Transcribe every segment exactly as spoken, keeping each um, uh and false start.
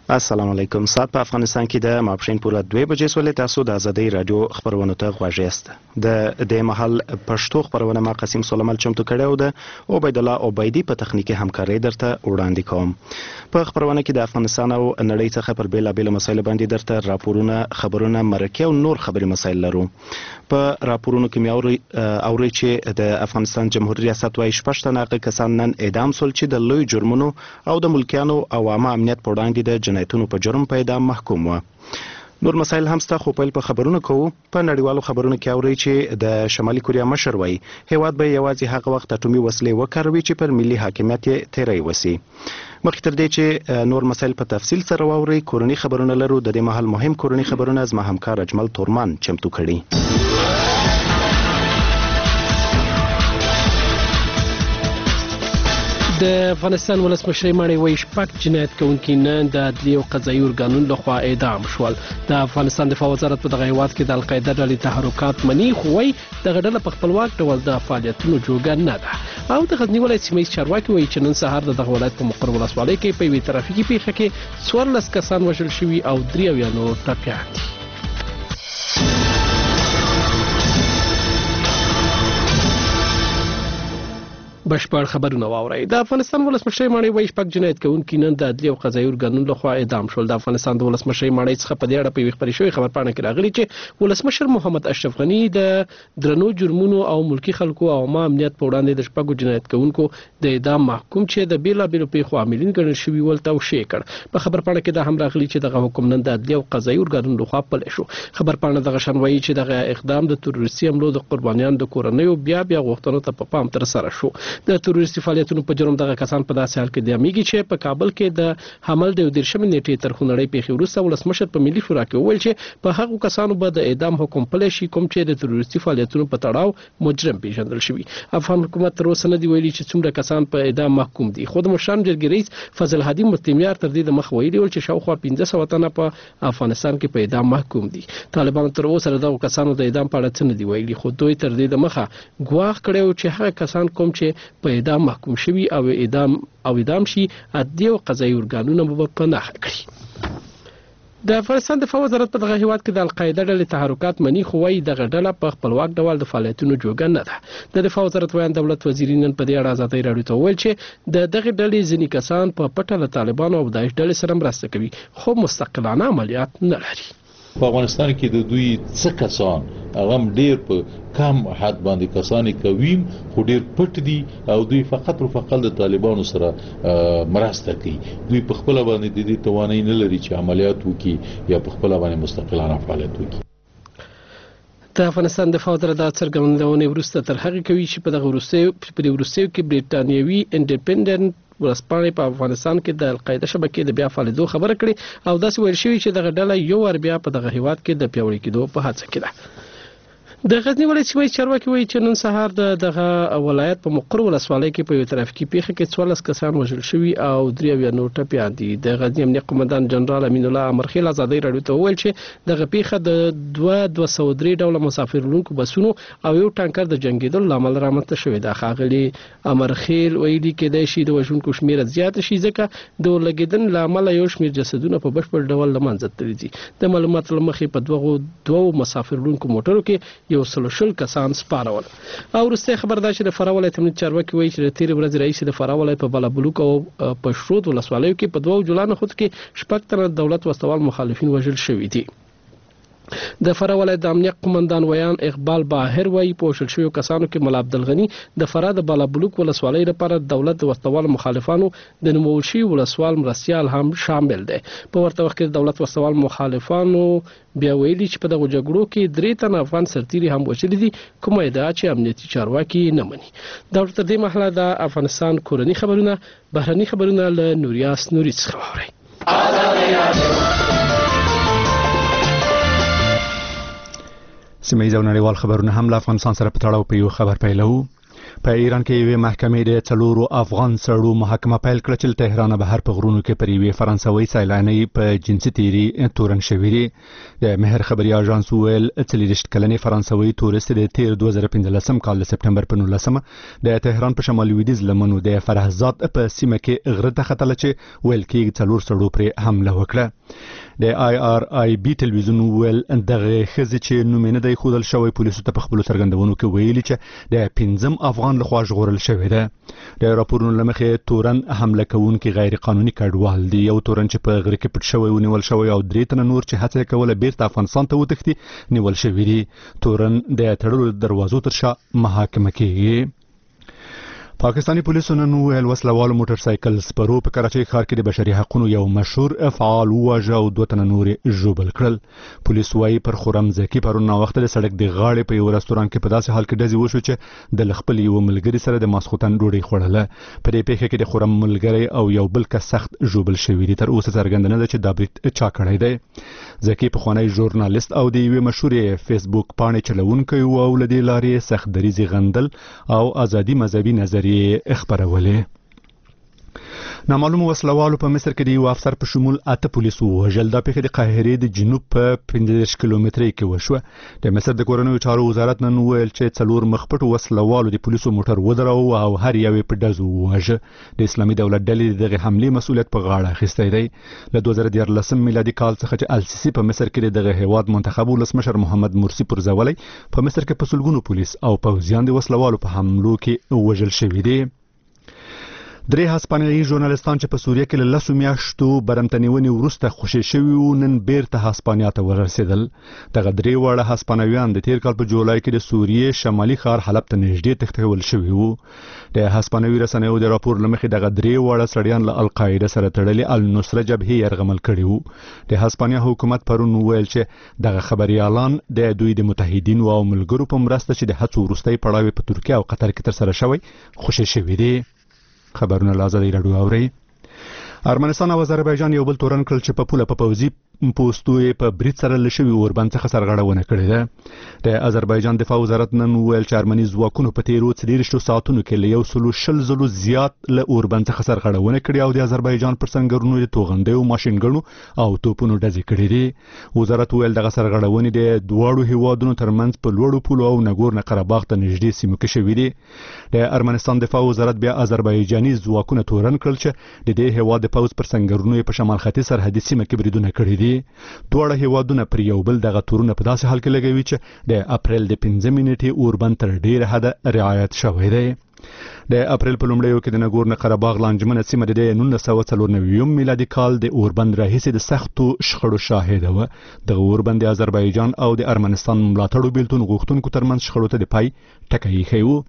السلام علیکم. ساعت په افغانستان کې د ماپښین پوره دوه بجې سولې. تاسو د ازادۍ رادیو خبرونه ته غوږ یاست. د دې مهال پښتو خبرونه ما قاسم سلیمان چمتو کړی او د عبید الله عبیدی په تخنیکي همکارۍ درته وړاندې کوم. په خبرونه کې د افغانستان او نړۍ څخه پر بیلابېلو مسایلو باندې درته راپورونه، خبرونه، مرکې او نور خبري مسایل لرو. په راپورونو کې مې اوري اوري چې د افغانستان جمهوریت ریاست وايي شپږ تنه کسان نن اعدام شول چې د لوی جرمونو او د ملکیانو او عامه امنیت په وړاندې د جنایتونو په جرم په اعدام محکوم و. نور مسایل هم ستا خو پیل په خبرونو کوو. په نړیوالو خبرونو کې اوري چې د شمالي کوریا مشر وایي هیواد به یوازې هغه وخت اټومي وسلې وکاروي چې پر ملي حاکمیت یې تیری وسی. مخکې تر دې چې نور مسایل په تفصیل سره واوري، کورني خبرونه لرو. د دې مهال مهم کورني خبرونه زما همکار اجمل تورمان چمتو کړي. د افغانستان ولسمشر ماڼۍ وایي شپږ جنایت کوونکي نن د عدلي او قضایي ارګانونو لخوا اعدام شول. د افغانستان دفاع وزارت په دغه هیواد کې د القاعده ډلې تحرکات مني، خو وایي دغه ډله په خپلواک ډول د فعالیتونو جوګه نه ده. او د غزني ولایت سیمه ییز چارواکي وایي چې نن سهار د دغه ولایت په مقر ولسوالۍ کې په یوې ترافیکي پیښه کې څوارلس کسان وژل شوي او درې اویا نور ټپیان دي. بشپړ خبرونه واورئ. د افغانستان ولسمشر ماڼۍ وایي شپږ جنایت کوونکي نن د عدلي او قضایي ارګانونو لخوا اعدام شول. د افغانستان د ولسمشر ماڼۍ څخه په دې اړه په یوې خپرې شوې خبرپاڼه کې راغلي چې ولسمشر محمد اشرف غني د درنو جرمونو او ملکی خلکو او عامه امنیت په وړاندې د شپږو جنایت کوونکو د اعدام محکوم چې د بیلابېلو پیښو عاملین ګڼل شوي ول توشیح کړ. په خبرپاڼه کې دا هم راغلي چې دغه حکم نن د عدلي او قضایي ارګانونو لخوا پلی شو. خبرپاڼه دغه شان وایي چې دغه اقدام د تروریستي حملو د قربانیانو د کورنیو بیا بیا غوښتنو ته په پام ترسره شو. د تروریستي فعالیتونو په جرم دغه کسان په داسې حال کې د امیږي چې په کابل کې د حمل د دیرشمې نیټې تر خونړۍ پیښې وروسته ولسمشر په ملي شورا کې وویل چې په هغو کسانو به د اعدام حکم پلی شي کوم چې د تروریستي فعالیتونو په تړاو مجرم پیژندل شوي. افغان حکومت تر اوسه نه دی ویلي چې څومره کسان په اعدام محکوم دي، خو د مشرانو جرګې رئیس فضل هادي مستمیار تر دې د مخ ویلي ول چې شاوخوا پنځه سوه تنه په افغانستان کې په اعدام محکوم دي. طالبانو تر اوسه دغه کسانو د اعدام په اړه څه نه دی ویلي، خو دوی تر دې د مخه ګواښ کړی و چې هغه کسان کوم چې په اعدام محکوم شوي او اعدام او اعدام شي عدلي او قضایي ارګانونه به په نښه کړي. د افغانستان دفاع وزارت په دغه هیواد کې د القاعده ډلې تحرکات مني، خو وايي دغه ډله په خپلواک ډول د فعالیتونو جوګه نه ده. د دفاع وزارت ویان دولت وزیر نن په دې اړه ازادۍ راډیو ته وویل چې د دغه ډلې ځینې کسان په پټه له طالبانو او داعش ډلې سره مرسته کوي، خو مستقلانه عملیات نه لري. په افغانستان کې د دوی څه کسان هغه ډیر په کم حد باندې کسانې کوي، خو ډیر پټ دي او دوی فقط او فقط د طالبانو سره مرسته کوي. دوی په خپل باندې د دې توانایي نه لري چې عملیات وکړي یا په خپل باندې مستقلانه فعالیت وکړي. د افغانستان دفاع وزارت د څرګندونې وروسته تر هغه کوي چې په دغه وروستیو په دې وروستیو کې بریټانیوي انډیپندنت ورسپانې په افغانستان کې د القاعده شبکې د بیا فعالیدو خبره کړې او داسې ویل شوي چې دغه ډله یو ور بیا په دغه هیواد کې د پیاوړي کېدو په هڅه کې ده. د غزنی ولایت سیمه ییز چارواکي وایي چې نن سهار د دغه ولایت په مقر ولسوالۍ کې په یو ترافیکي پیښه کې څوارلس کسان وژل شوي او درې اویا نور ټپیان دي. د غزنی امنیه قومندان جنرال امین الله امرخیل ازادۍ راډیو ته وویل چې دغه پیښه د دوه دوه سوه درې ډوله مسافر وړونکو بسونو او یو ټانکر د جنګېدلو له امله رامنځته شوې ده. ښاغلي امرخیل ویلي کېدای شي د وژونکو شمېره زیاته شي ځکه د اورلګېدنې له امله یو شمېر جسدونه په بشپړ ډول له منځه تللي دي. د معلوماتو له مخې په دغو دوو مسافر وړونکو موټرو کې یو سل شل کسان سپارول. او وروستی خبر دا چې د فراه ولایت امنیت چارواکي وایي چې د تېرې ورځې راهیسې د فراه ولایت په بالابلوک او پشرود ولسوالیو کې په دوو جلا نښتو کې شپږ تنه دولت وسوال مخالفین وژل شوي دي. د فراه ولایت د امنیه قومندان ویان اقبال باهر وایي په وژل شویو کسانو کې ملا عبدالغني د فراه د بالابلوک ولسوالۍ لپاره دولت د وسوال مخالفانو د نومول شوي ولسوال مرستیال هم شامل دی. په ورته وخت کې د دولت وسوال مخالفانو بیا ویلي چې په دغه جګړو کې درې تنه افغان سرتیري هم وژلي دي، کومه ادعا چې امنیتي چارواکي نه مني. دا تر دې مهاله د افغانستان کورني خبرونه، بهرني خبرونه له نوریاس نوري څخه واورئ. سیمه ییز او نړیوال خبرونه هم له افغانستان سره په تړاو په یو خبر پیلو. په ایران کې یوه محکمې د څلورو افغان سړو محاکمه پیل کړه چې تهران بهر په غرونو کې پر یوه فرانسوي سیلانی په جنسي تیری تورن شوی دی. د مهر خبري اژانس ویل څلورشت کلنې فرانسوي تورست د تیر دوه زره پنځلسم کال د سپټمبر په نولسمه د تهران په شمال لویدیځ لمنو د فرهزاد په سیمه کې غره ته ختل چې ویل کې څلور سړو پر حمله وکړه. د آی آر آی بي ټلویزیون ویل دغه خزي چې نومینه د خودل شوی پولیسو ته په خپل څرګندونو کې ویلي چې د پنځم افغان لخوا ژغورل شوی دی. د راپورونو لمخې تورن حمله کوونکي غیر قانوني کډوال دي. یو تورن چې په غره کې پټ شوی او نیول شوی او درې تنه نور چې هڅه کوله بیرته افغانستان ته وتښتي نیول شوی دي. تورن د تړلو دروازو تر شا محاکمه کیږي. پاکستانی پولیسو نن ویل وسلوالو موټر سایکل سپرو په کراچۍ ښار کې د بشري حقوقو یو مشهور فعال وواژه او دوه تنه نور ژوبل کړل. پولیس وايي پر خرم زکی پرون وخت د سړک د غاړې په یو رستوران کې په داسې حال کې ډزې وشو چې د خپل یو ملګری سره د ماسختن ډوډۍ خوړله. په دې پیښه کې د خرم ملګری او یو بل کس سخت ژوبل شوی دي. تر اوسه څرګنده نه ده چې دا برید چا کړی دی. زکی پخوانی ژورنالیست او د یوې مشهورې فیسبوک پاڼې چلوونکی و او له دې لارې سخت دریزې غندل او ازادي مذهبي نظریې خبرولې. نامعلوم وسلوالو په مصر کې د یو افسر په شمول اته پولیسو وژل. دا پیښه د قاهرې د جنوب په پنځه دېرش کیلومترۍ کې وشوه. د مصر د کورنیو چارو وزارت نن ویل چې څلور مخپټو وسلوالو د پولیسو موټر ودراوه او هر یو په ډزو وواژه. د اسلامي دولت ډلې دغه حملې مسؤلیت په غاړه اخیستی دی. له دوه زره دیارلسم میلادي کال څخه چې السیسي په مصر کې دغه هیواد منتخب ولسمشر محمد مرسي پرځولی په مصر کې په سلګونو پولیس او پوځیان د وسلوالو په حملو کې وژل شوي دي. درې هسپانوي ژورنالستان چې په سوریه کې له لسو میاشتو برمتنیونې وروسته خوشي شوي وو نن بیرته هسپانیا ته ورسېدل. دغه درې واړه هسپانویان د تیر کال په جولای کې د سوریې شمالي ښار حلب ته نږدې تښتول شوي وو. د هسپانوي رسنیو د راپور له مخې دغه درې واړه سړیان له القاعده سره تړلي النصره جبهې یرغمل کړي وو. د هسپانیا حکومت پرون ویل چې دغه خبريالان د دوی د متحدینو او ملګرو په مرسته چې د هڅو وروستۍ پړاو په ترکیه او قطر کې تر سره شوی خوشي شوي دي. خبرونه له آزادۍ راډیو اورئ. ارمنستان او آذربایجان یو بل تورن کړل چې په پوله په پوځي پوسټو په برید سره لشي اوربند څخه سرغړونه کړې ده. د آذربایجان دفاع وزارت نن ویل چې ارمني ځواکونو په تیرو څلېرویشتو ساعتونو کې له یو سلو شل زلو زیات له اوربند څخه سرغړونه کړې او د آذربایجان پر سنگرونو د توغندیو ماشینګنو او توپونو ډزې کړې دي. وزارت ویل دغه سرغړونې د دواړو هیوادونو ترمنځ په لوړو پولو او نګورنه قرهباغ ته نږدې سیمو کې شوي دي. د ارمنستان دفاع وزارت بیا آذربایجاني ځواکونه تورن کړل چې د دې هیواد د پوځ پر سنگرونو په شمال ختیځ سرحدي سیمه کې بریدونه کړي دي. دواړه هیوادونه پر یو بل دغه تورونه په داسې حال کې لګوي چې د اپریل د پنځه نیټې اوربند تر ډیره حده رعایت شوی دی. د اپریل په لومړیو کې د نګورنه قرهباغ لانجمنه سیمه د نولس سوه څلور نوي میلادي کال د اوربند راهیسې د سختو شخړو شاهده وه. دغه اوربند د آذربایجان او د ارمنستان ملاتړو بیلتون غوښتونکو ترمنځ شخړو ته د پای ټکی ایښی و.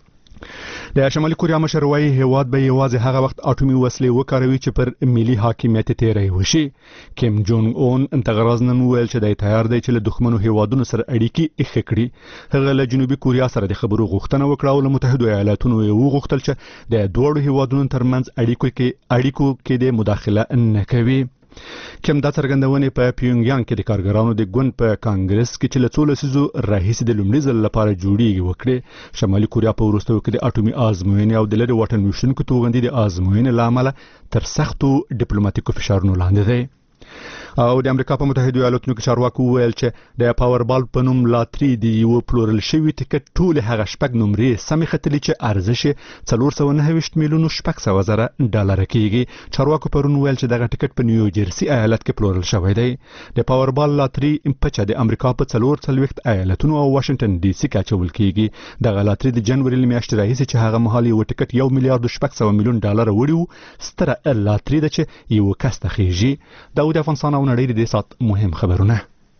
د شمالي کوریا مشر وايي هیواد به یوازې هغه وخت اټومي وسلې وکاروي چې پر ملي حاکمیت تیری وشي. کیم جونګ اون انتغراز نن ویل چې د تیار دی چې له دښمنو هیوادونو سره اړیکې ښه کړي. هغه له جنوبي کوریا سره د خبرو غوښتنه وکړه او له متحده ایالاتونو یې وغوښتل چې د دوړو هیوادونو ترمنځ اړیکو کې اړیکو کې د مداخله نه کوي. کم دا څرګندونې په پیونګیانګ کې د کارګرانو د ګوند په کانګرس کې چې له څو لسیزو راهیسې د لومړي ځل لپاره جوړیږي وکړي. شمالي کوریا په وروستیو کې د اټومي ازموینې او د لرې واټن ویشتونکو توغندي د ازموینې له امله تر سختو ډیپلوماټیکو فشارونو لاندې دی. او د امریکا په متحده ایالاتونو کې چارواکو ویل چې د پاور بال په نوم لاتري د یو پلورل شوی ټیکټ ټول هغه شپږ نمرې سمې ختلې چې ارزش یې څلور سوه نهه ویشت میلیونو شپږ سوه زره ډالر کېږي. چارواکو پرون ویل چې دغه ټیکټ په نیو جرسي ایالت کې پلورل شوی دی. د پاور بال لاتري پچه د امریکا په څلور څلوېښت ایالتونو او واشنگټن ډي سي کې اچول کېږي. دغه لاتري د جنوري له میاشتې راهیسې چې هغه مهال یو ټیکټ یو میلیارډ شپږ سوه میلیون ډالر وړي وو ستره لاتري ده چې یو کس ته خېږي. دا د افغانستان او نړۍ د سات مهم خبرونه.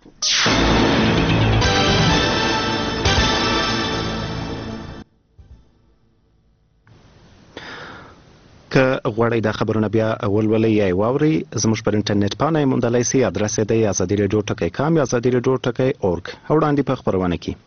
که غواړئ دا خبرونه بیا ولولئ یا واورئ زموږ پر انټرنیټ پاڼه یې موندلی سئ. ادرس یې دی ازادي راډیو ټکی کام یا ازادي راډیو ټکی اورګ. او وړاندې په خپرونه کې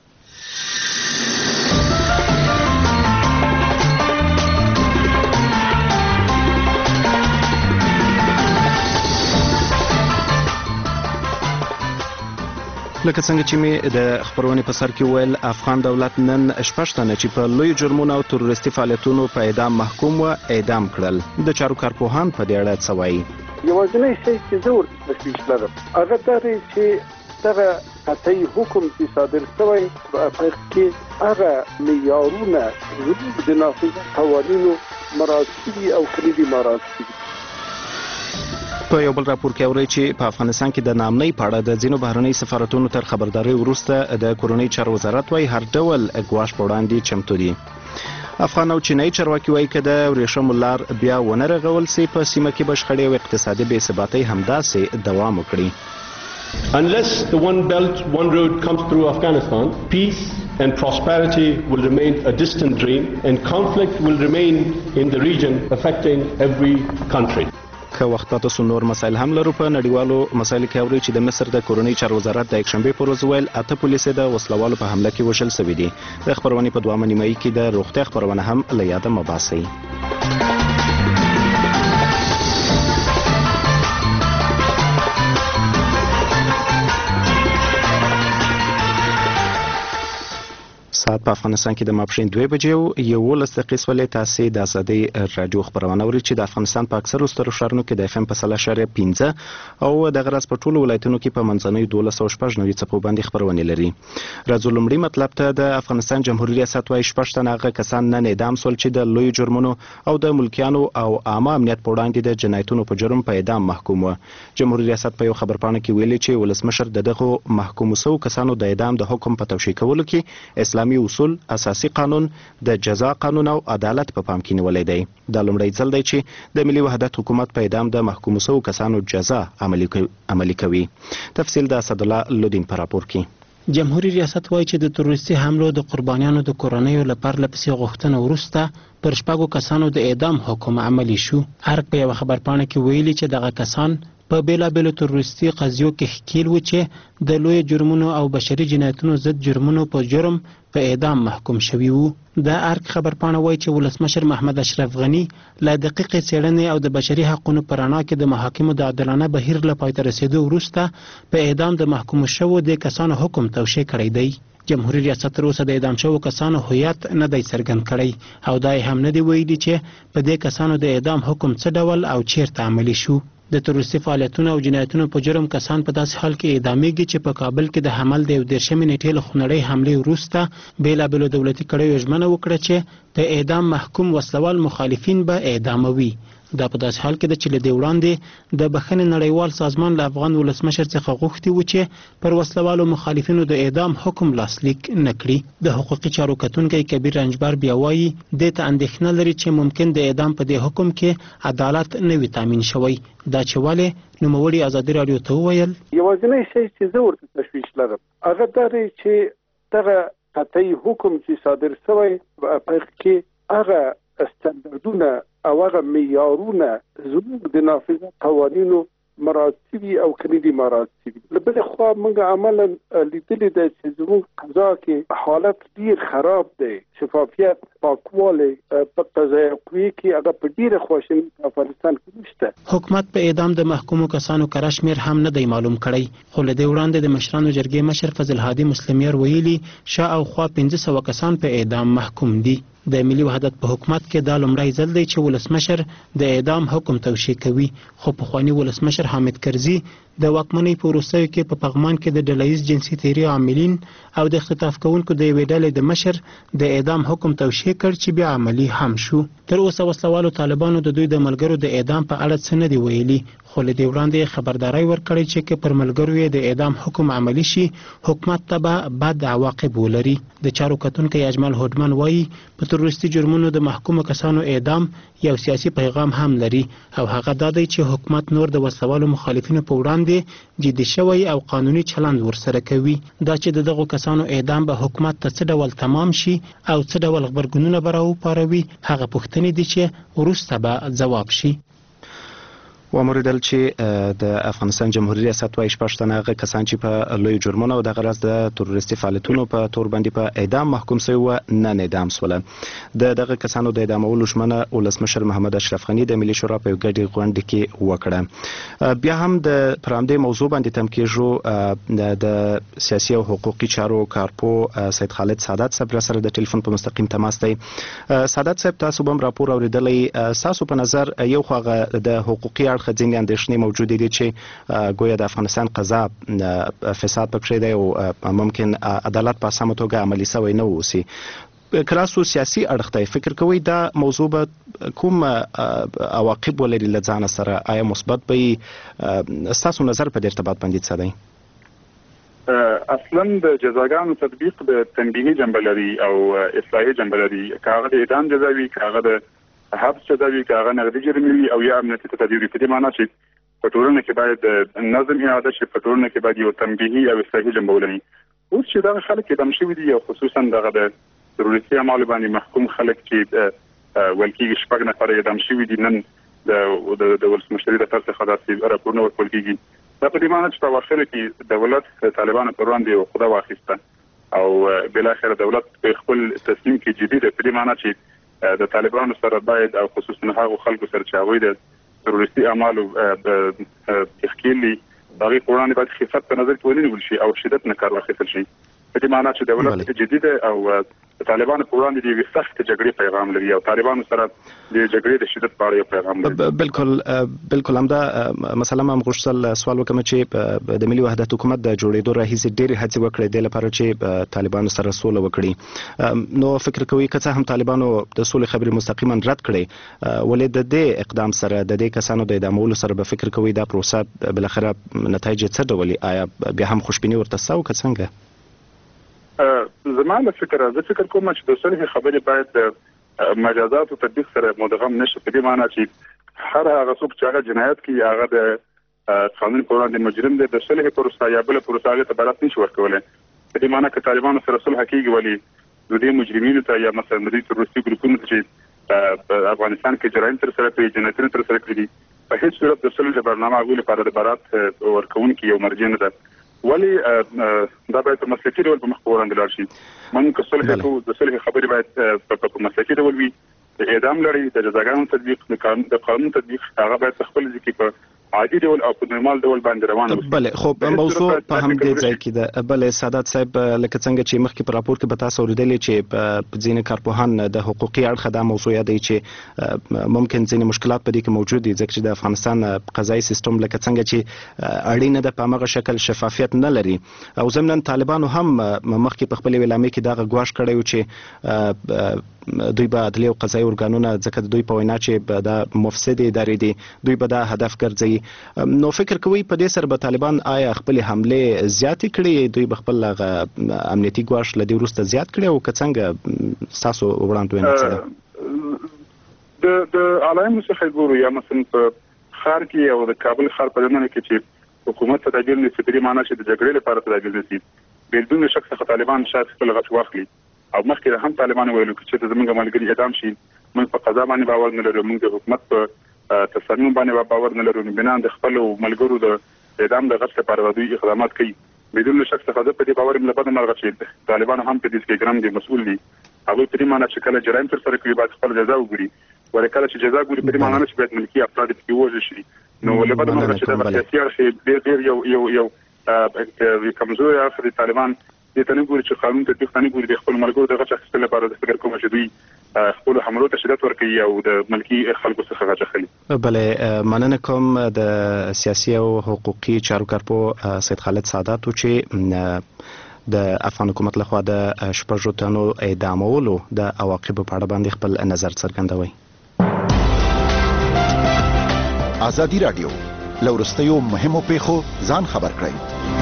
لکه څنګه چې می د خبرونې په سر کې ویل افغان دولت نن شپږ تنه چې په لوی جرمونو او تروریستي فعالیتونو په اعدام محکوم و اعدام کړل. د چارو کارپوهان په دې اړه څه وایي؟ یوازینی شی چې زه ورته تشویش لرم هغه دا دی چې دغه قطعي حکم چې صادر شوی په افغانستان کې هغه معیارونه زموږ د نافذ قوانینو مراعات شوي او کلیدي مراعات شوي. په یو بل راپور کې اوري چې په افغانستان کې د نامنۍ په اړه د ځینو بهرنۍ سفارتونو تر خبرداري وروسته د کورنۍ چارو وزارت وايي هر ډول ګواښ په وړاندې چمتو دي. افغان او چینایي چارواکي وايي چې د ورېښمو لار بیا ونه رغول سي په سیمه کې به شخړې او اقتصادي بې ثباتۍ همداسې دوام وکړي. Unless the one belt, one road comes through Afghanistan, peace and prosperity will remain a distant dream and conflict will remain in the region affecting every country. که وخت پاتې سو نور مسایل هم لرو. په نړیوالو مسایلو کې اوري چې د مصر د کورنۍ چارو وزارت د یکشنبې پر ورځ ویل اته پولیسو د وسلوالو په حمله کې وژل شوي دي. د خبرونې په دوامه نیمایي کې د روغتیا خبرونه هم له یاده مه باسئ. ساعت په افغانستان کې د ماپښین دوه بجې او یولس دقیقې سولې. تاسې د ازادۍ راډیو خبرونه اورئ چې د افغانستان په اکثرو سترو ښارونو کې د اف ام په سل اشاریه پنځه او دغه راز په ټولو ولایتونو کې په منځنیو دولس سوه شپږ نوي څپو باندې خبرونه لري. راځو لومړي مطلب ته. د افغانستان جمهوریت ریاست وايي شپږ تنه هغه کسان نن اعدام سول چې د لویو جرمونو او د ملکیانو او عامه امنیت په وړاندې د جنایتونو په جرم په اعدام محکوم و. جمهوریت ریاست په یو خبرپاڼه کې ویلي چې ولسمشر د دغه محکوم شوو کسانو د اعدام د حکم په توشیح کولو کې اسلامي اصول، اساسي قانون، د جزا قانون او عدالت په پام کې نیولې دی. دا لومړی ځل دی چې د ملي وحدت حکومت په اعدام د محکوم شوو کسانو جزا عملي کوي. تفصیل د اسدالله لودین په راپور کې. جمهوریت ریاست وایي چې د تروریستي حملو د قربانیانو د کورنیو لپاره لپسې غوښتنه وروسته پر شپږو کسانو د اعدام حکم عملي شو. ارګ په یو خبرپاڼه کې ویلي چې دغه کسان په بیلابیلو تروریستي قضیو کې ښکیل و چې د لوی جرمونو او بشري جنایتونو ضد جرمونو په جرم په اعدام محکوم شوي وو. د ارګ خبرپاڼه وایي چې ولسمشر محمد اشرف غني له دقیقې څېړنې او د بشري حقونو په رڼا کې د محاکمو د عادلانه بهیر له پای ته رسېدو وروسته په اعدام د محکوم شوو د کسانو حکم توشیح کړی دی. جمهوریت ریاست تر اوسه د اعدام شوو کسانو هویت نه دی څرګند کړی او دا هم نه دی ویلي چې په دې کسانو د اعدام حکم څه ډول او چیرته عملي شو. د تروریستي فعالیتونو او جنایتونو په جرم کسان په داسې حال کې اعدامېږي چې په کابل کې د حمل د یو دېرشمې نیټې له خونړۍ حملې وروسته بېلابېلو دولتي کړیو ژمنه وکړه چې د اعدام محکوم وسلوال مخالفین به اعداموي. دا په داسې حال کې ده چې له دې وړاندې د بخښنې نړیوال سازمان له افغان ولسمشر څخه غوښتي و چې پر وسلوالو مخالفینو د اعدام حکم لاسلیک نه کړي. د حقوقي چارو کتونکی کبیر رنجبر بیا وایي دې ته اندېښنه لري چې ممکن د اعدام په دې حکم کې عدالت نه وي تامین شوی. دا چې ولې نوموړي ازادي راډیو ته وویل یوازینی شی چې زه ورته تشویش لرم هغه دا دی چې دغه قطعي حکم چې صادر شوی په هغه کې هغه استانداردونه او هغه معیارونه زموږ د نافذ قوانینو مراعات شوي او کلیدي مراعات شوي. له بلې خوا موږ عملا لیدلي ده چې زموږ قضا کې حالت ډیر خراب دی. شفافیت، پاکوالی په قضایي قوې کې هغه په ډیره خواشیني په افغانستان کې نشته. حکومت په اعدام د محکومو کسانو کره شمېر هم نه دی معلوم کړی، خو له دې وړاندې د مشرانو جرګې مشر فضل هادي مسلمیر ویلي شاوخوا پنځه سوه کسان په اعدام محکوم دي. د ملي وحدت په حکومت کې دا لومړی ځل دی چې ولسمشر د اعدام حکم توشیح کوي، خو پخواني ولسمشر حامد کرزي د واکمنۍ په وروستیو کې په پغمان کې د ډلهییز جنسي تیري عاملین او د اختطاف کوونکو د یوې ډلې د مشر د اعدام حکم توشیح کړ چې بیا عملي هم شو. تر اوسه وسلوالو طالبانو د دوی د ملګرو د اعدام په اړه څه نه دی ویلي، خو له دې وړاندې خبرداری ورکړی چې که پر ملګرو یې د اعدام حکم عملي شي حکومت ته به بد عواقب ولري. د چارو کتونکی اجمل هوډمن وایي په تروریستي جرمونو د محکومو کسانو اعدام یو سیاسي پیغام هم لري او هغه دا دی چې حکومت نور د وسلوالو مخالفینو په وړاندې جدي شوی او قانوني چلند ورسره کوي. دا چې د دغو کسانو اعدام به حکومت ته څه ډول تمام شي او څه ډول غبرګونونه به راوپاروي هغه پوښتنې دي چې وروسته به ځواب شي. وموریدل چې د افغانستان جمهوریت ریاست وايي شپږ تنه هغه کسان چې په لوی جرمونو او د غرض د تروریستي فعالیتونو په تور باندې په اعدام محکوم شوی و نه اعدام شول. د دغه کسانو د اعدامولو ژمنه ولسمشر محمد اشرف غني د ملي شورا په ګډي غونډه کې وکړه. بیا هم د پرامدې موضوع باندې تم کېږو د سیاسي او حقوقي چارو کارپو سید خالد سادات صاحب سره د ټلیفون په مستقیم تماس دی. سادات صاحب تاسو هم راپور اوریدلې، تاسو په نظر یو خو د حقوقي اړخ ځینې اندېښنې موجودې دي چې ګویا د افغانستان قضا فساد پکې دی او ممکن عدالت په سمه توګه عملي شوی نه وسی. کلاسو سیاسي اړخ ته فکر کوي دا موضوع به کوم عواقب ولري لځان سره؟ آیا مثبت به تاسو نظر په دې ارتباط باندې څه دی؟ اصلا د جزاګانو تطبیق د تنبیهي جنبه لري او اصلاحي جنبه لري. کاغه د اعدام جزا وي، کاغه د حبس جزا وي، کاغه نغدي جرم وي او یا امنیتي تدابیر. په دې معنی چې په ټولنه کې باید نظم اعاده شي، په ټولنه کې باید یو تنبیهي او اصلاحي جنبه ولري. اوس چې دا خلک اعدام شوي دي او خصوصا دغه د تروریستي اعمالو باندې محکوم خلک چې ولکې شپږ نفر اعدام شوي دي، نن د د ولسمشر د طرف څخه داسې راپورونه ورکول کېږي. دا په دې معنی چې په واخره کې دولت طالبانو پر وړاندې خدا واخیسته او بل اخر دولت خپل تصمیم کې جدي ده. په دې معنی چې د طالبانو سره باید او خصوصا هغه خلکو سره چې هغوی د تروریستي اعمالو تخکیلي دغه قرآن باید خفت په نظر کې ونیول شي او شدت نه کار واخیستل شي. په دې معنی چې دولت جدي ده او طالبانو پر وړاندې د یو سخت جګړې پیغام لري او طالبانو سره د جګړې د شدت په اړه یو پیغام لري. بالکل بالکل همدا مثلا هم غوښتل سوال وکم چې د ملي وحدت حکومت د جوړېدو راهیسې ډېرې هڅې وکړې د لپاره چې طالبانو سره سوله وکړي. نو فکر کوي که څه هم طالبانو د سولې خبرې مستقیما رد کړي، ولې د دې اقدام سره د دې کسانو د اعدامولو سره به فکر کوي دا پروسه بل اخره نتایج څه ډول؟ آیا بیا هم خوشبیني ورته ساو که څنګه؟ زما له فکره زه فکر کوم چې د صلح خبرې باید د مجازات او تطبیق سره مدغم نشي. په دې معنی چې هر هغه څوک چې هغه جنایت کوي هغه د قانون پر وړاندې مجرم دی. د صلح پروسه یا بل پروسه هغه ته برابر نشي ورکولای. په دې معنی چې طالبانو سره صلح کیږي ولی د دې مجرمینو ته یا مثلا د تروریستي ګروپونو چې په افغانستان کې جرایم تر سره کوي، جنایتونه تر سره کوي، په هیڅ صورت د صلح برنامه هغه لپاره د برات ورکون کې یو مرجع نه ده. ولی دا باید په مسلکي ډول په مخ وړاندې لاړ شي. موږ که صلح کوو د صلح خبرې باید په مسلکي ډول وي. د اعدام لړۍ، د جزاګانو تطبیق، د قانون تطبیق هغه باید په خپل ځکه په عادي ډول او په نورمال ډول باندې روان وي. بله خو موضوع په هم دې ځای کې ده. بله سادات صاحب لکه څنګه چې مخکې په راپور کې به تاسو اوریدلې چې په ځینې کارپوهان د حقوقي اړخه دا موضوع یادوي چې ممکن ځینې مشکلات په دې کې موجود دي ځکه چې د افغانستان قضایي سیستم لکه څنګه چې اړینه ده په هغه شکل شفافیت نه لري. او ضمناً طالبانو هم مخکې په خپل اعلامیه کې دا غواړ کړی و چې دوی به عدلي او قضایي ارګانونه ځکه دوی په وینا چې دا مفسد ادارې دي دوی به دا هدف ګرځي. نو فکر کوي په دې سره به طالبان آیا خپل حمله زیاتې کړي، دوی به خپل امنیتي ګواښ لدی وروسته زیات کړي او که څنګه تاسو وړاندوینه څه ده؟ د د علایمو څخه ګورو یا مثلا په ښار کې او د کابل ښار په لمنه کې چې حکومت تدابیر نیسي، په دې معنی چې د جګړې لپاره تدابیر نیسي، بدون شک څخه طالبان شاید خپل غټ واخلي. او مخکې هم طالبان ویلو چې زموږ ملګری اعدام شي، موږ په قضا باندې باور نه لرو، موږ د حکومت په تصمیم باندې باور نه لرو. بنا د خپل ملګرو د اعدام د غټ لپاره دوی اقدامات کوي. بدون شک څخه په دې باور مله بده مرغه چې طالبان هم په دې کې ګرام دي مسؤل دي. هغه په دې معنی چې کله جرایم تر سره کوي باید خپل جزا وګوري، ورکه چې جزا ګوري په دې معنی چې باید ملکی افراد په وژل شي. نو له بده مرغه چې د سیاسي اړخ ډېر ډېر یو یو یو کمزوري اړخ د طالبان د تنه ګوري چې قانون ته تخنی ګوري د خپل ملګرو د غچ خپل لپاره د فکر کوم چې دوی خپل حملو ته شدت ورکوي او د ملکی خلکو څخه غچ خلی. بله مننه کوم د سیاسي او حقوقي چارو کارپو سید خالد سادات چې د افغان حکومت لخوا د شپږو تنو اعدامولو د عواقبو په اړه باندې خپل نظر څرګندوي. ازادي رادیو لورستیو مهمو پیښو ځان خبر کړئ.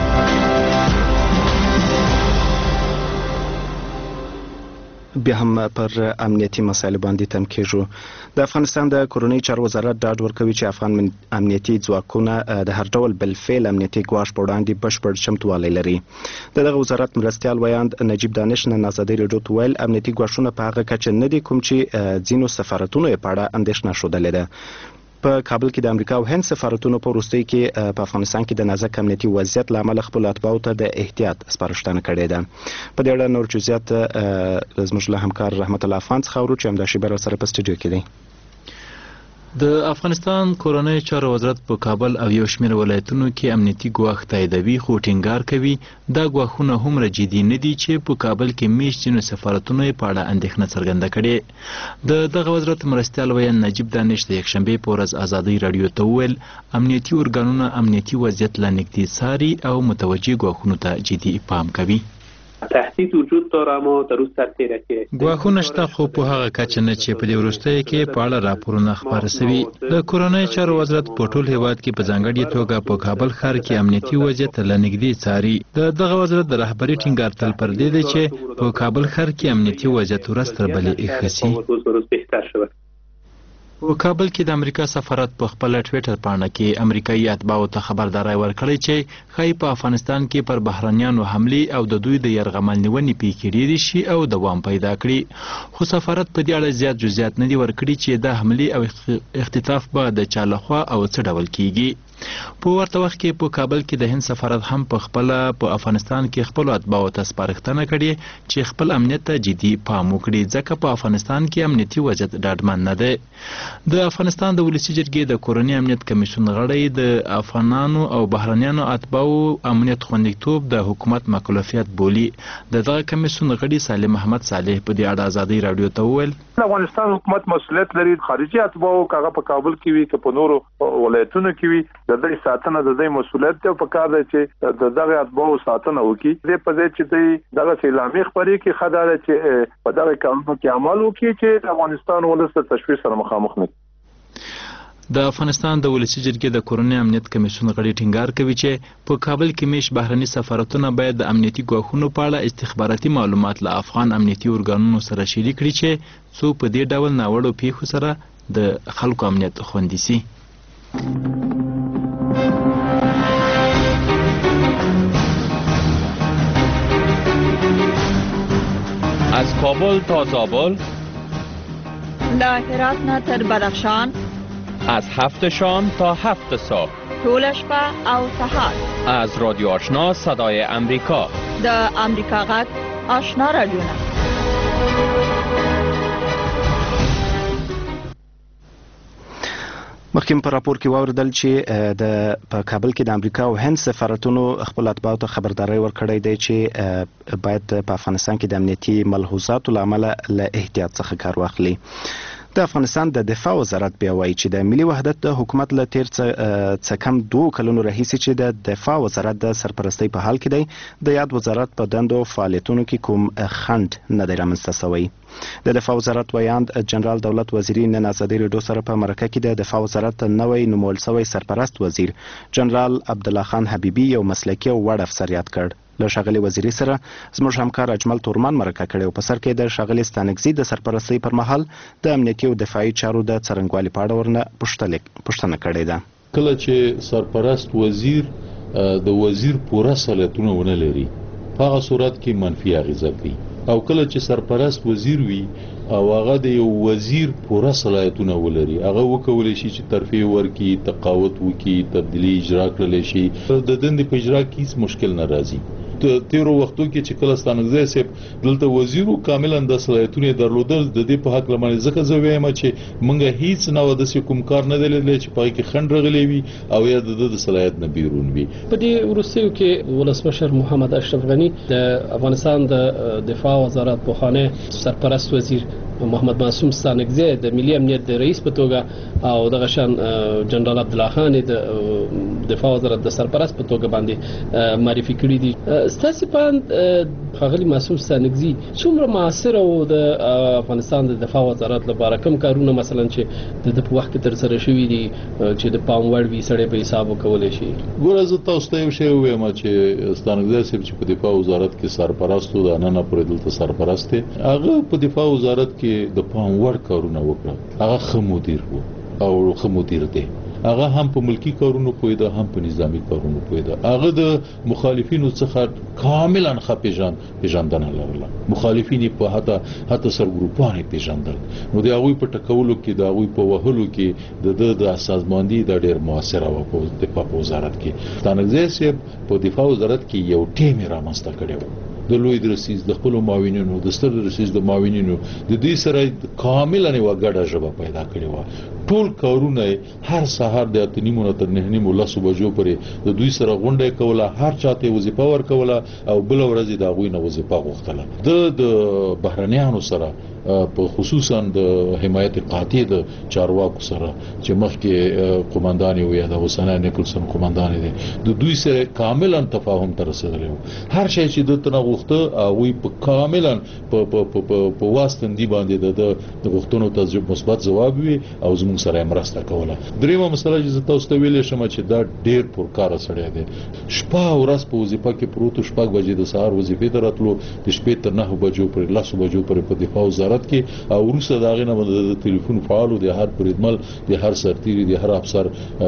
بیا هم پر امنیتي مسایلو باندې تم کېږو. د افغانستان د کورنۍ چارو وزارت ډاډ ورکوي چې افغان امنیتي ځواکونه د هر ډول بالفعل امنیتي ګواښ په وړاندې بشپړ چمتووالی لري. د دغه وزارت مرستیال ویاند نجیب دانش نن ازادي راډیو ته ویل امنیتي ګواښونه په هغه کچه نه دي کوم چې ځینو سفارتونو یې په اړه اندېښنه ښودلې ده. په کابل کې د امریکا او هند سفارتونو په وروستۍ کې په افغانستان کې د نازک امنیتي وضعیت لامل خپل اتباعو ته د احتیاط سپارښتنه کړې ده. په دې اړه نور جزئیات زموږ له همکار رحمت الله افغان څخه اورو چې همدا شیبه سره په سټوډیو کې دی. د افغانستان کورنۍ چارو وزارت په کابل او یو شمېر ولایتونو کې امنیتي ګواښ تاییدوي، خو ټینګار کوي دا ګواښونه هومره جدي نه دي چې په کابل کې میشت ځینو سفارتونو یې په اړه اندېښنه څرګنده کړې. د دغه وزارت مرستیال ویان نجیب دانش د یکشنبې په ورځ ازادۍ راډیو ته وویل امنیتي ارګانونه امنیتي وضعیت له نږدې څاري او متوجه ګواښونو ته جدي پام کوي. تهدید وجود داره اما در روز سرتیره که ګواښونه شته خو په هغه کچه نه چې په دې وروستیو کې په اړه راپورونه خپاره شوي. د کورنۍ چارو وزارت په ټول هیواد کې په ځانګړې توګه په کابل ښار کې امنیتي وضعیت له نږدې څاري. د دغه وزارت د رهبري ټینګار تل پر دې دی چې په کابل ښار کې امنیتي وضعیت ورځ تر بلې ښه شي. په کابل کې د امریکا سفارت په خپل ټویټر پاڼه کې امریکایي اتباعو ته خبرداري ورکړې چې ښایي په افغانستان کې پر بهرنیانو حملې او د دوی د یرغمل نیونې پیښې ډېرې شي او دوام پیدا کړي. خو سفارت په دې اړه زیات جزئیات نه دي ورکړي چې دا حملې او اختطاف به د چا لخوا او څه ډول کیږي. په ورته وخت کې په کابل کې د هند سفارت هم په خپل په افغانستان کې خپل اتباعو ته سپارښتنه کړې چې خپل امنیت ته جدي پام وکړي ځکه په افغانستان کې امنیتي وضعیت ډاډمن نه دی. د افغانستان د ولسي جرګې د کورنۍ امنیت کمیسیون غړی د افغانانو او بهرنیانو اتباعو امنیت خوندیتوب د حکومت مکلفیت بولي. د دغه کمیسیون غړي سالم محمد صالح په دې اړه ازادۍ راډیو ته وویل افغانستان حکومت مسؤلیت لري خارجي اتباعو کاغه په کابل کې وي که په نورو ولایتونو کې وي د دې ساتنه د دې مسؤلیت ته په کار دی چې د دغه اتباعو ساتنه وکړي. دې په ځای چې دې دغه اعلامیه خبرې کې خدای چې په دغه قانون کې عمل وکړي چې افغانستان ولس ته تشویش سره مخامخ نه. د افغانستان د ولسي جرګې د کورنۍ امنیت کمیسیون غړي ټینګار کوي چې په کابل کې میش بهرني سفارتونه باید د امنیتي ګواښونو په اړه استخباراتي معلومات له افغان امنیتي ارګانونو سره شریک کړي چې څو په دې ډول ناوړو پیښو سره د خلکو امنیت خوندي شي. از کابل تا زابل، له هرات نه تر بدخشان، از هفت شام تا هفت صبح، طول شپه او سهار، از رادیو آشنا صدای امریکا، د امریکا غږ آشنا رادیو نه. مخکې په راپور کې واوریدل چې د په کابل کې د امریکا او هند سفارتونو خپل اتباعو ته خبرداري ورکړې ده چې باید په افغانستان کې د امنیتي ملحوظاتو له امله له احتیاط څخه کار واخلي. د افغانستان د دفاع وزارت بیا وایي چې د ملي وحدت د حکومت له تیر څه کم دوه کلونو راهیسې چې د دفاع وزارت د سرپرستۍ په حال کې دی د یاد وزارت په دندو فعالیتونو کې کوم خنډ نه دی رامنځته شوی. د دفاع وزارت ویاند جنرال دولت وزیری نن ازادۍ راډیو سره په مرکه کې د دفاع وزارت نوی نومول شوی سرپرست وزیر جنرال عبدالله خان حبیبي یو مسلکي او وړ افسر یاد کړ. له ښاغلي وزیري سره زموږ همکار اجمل تورمان مرکه کړې او په سر کې د ښاغلي ستانکزي د سرپرستۍ پر مهال د امنیتي او دفاعي چارو د څرنګوالي په اړه ورنه پوښتنه کړې ده. کله چې سرپرست وزیر د وزیر پوره صلاحیتونه ونه لري په هغه صورت کې منفي اغیزه کوي او کله چې سرپرست وزیر وي او هغه د یو وزیر پوره صلاحیتونه ولري هغه وکولای شي چې ترفیع ورکړي، تقاوت وکړي، تبدیلی اجرا کړل شي. د دندې په اجرا کې هیڅ مشکل نه راځي. تیرو وختو کې چې کله ستانکزی صاحب دلته وزیرو کاملا د صلاحیتونه درلودل د دې په حق لمانه ځکه زه وایم چې مونږ هیڅ نه د کوم کار نه دلیل چې پای کې خند رغلی وي او یا د صلاحیت نه بیرون وي. په دې وروستیو کې ولسمشر محمد اشرف غنی د افغانستان د دفاع وزارت پوخانه سرپرست وزیر محمد معصوم ستانکزی د ملي امنیت د رئیس په توګه او دغه شان جنرال عبدالله خان د دفاع وزارت د سرپرست په توګه باندې معرفي کړی دي. ستاسو په ښاغلي معصوم ستانکزي څومره معاصر او د افغانستان د دفاع وزارت لپاره کوم کارونه مثلا چې د په وخت کې تر سره شوي دي چې د پام وړ وي سړی په حساب وکولای شي؟ ګوره زه تاسو ته یو شی وایم چې ستانکزی صاحب چې په دفاع وزارت کې سرپرست و د نن پورې دلته سرپرست دی هغه په دفاع وزارت کې د پام وړ کارونه وکړه. هغه ښه مدیر و او ښه مدیر دی هغه هم په ملکی کارونو پوهیده هم په نظامی کارونو پوهیده هغه د مخالفینو څخه کاملا خپېژان پیژندنه لرله مخالفین په حتی حتی سرګروپونه پیژندل نو د هغه په ټکولو کې د هغه په وهلو کې د د سازماندهي د ډېر موثره و په دفاع وزارت کې تانګزي سي په دفاع وزارت کې یو ټیم رامنځته کړو د لوی درسیز د خپل معاونینو د ستر درسیز د معاونینو د دې سره کاملا یو ګډه ژبه پیدا کړې و ټول کارونه هر سهار د اتنیمونو تر نه نیمو لاسو بجو پرې د دوی سره غونډه کوله هر چاته وظیفه ور کوله او بل ورځ د غوی نه وظیفه غوښتله د د بهرنیانو سره په خصوصا د حمایت قاطع د چارواکو سره چې مخکې قومندان یو یا د حسین نیکلسن قومندان دي د دوی سره کاملا تفاهم تر رسیدلی هر شی چې د تنه غوښته او په کاملا په په په واسطندي باندې د غوښتنو ته مثبت جواب وي او زموږ سره مرسته کوله دریمه مسله چې تاسو ته ویلې شم چې دا ډیر پرکاره سړی دی شپه او ورځ په وظیفه کې پروت شپږ بجې د سهار وظیفې دراتلو د شپې تر نه بجو پر لاسو بجو پر په دفاع وزارت کې او ورسره دا غنه د ټلیفون فعال د هر پردمل د هر سرتیری د هر افسر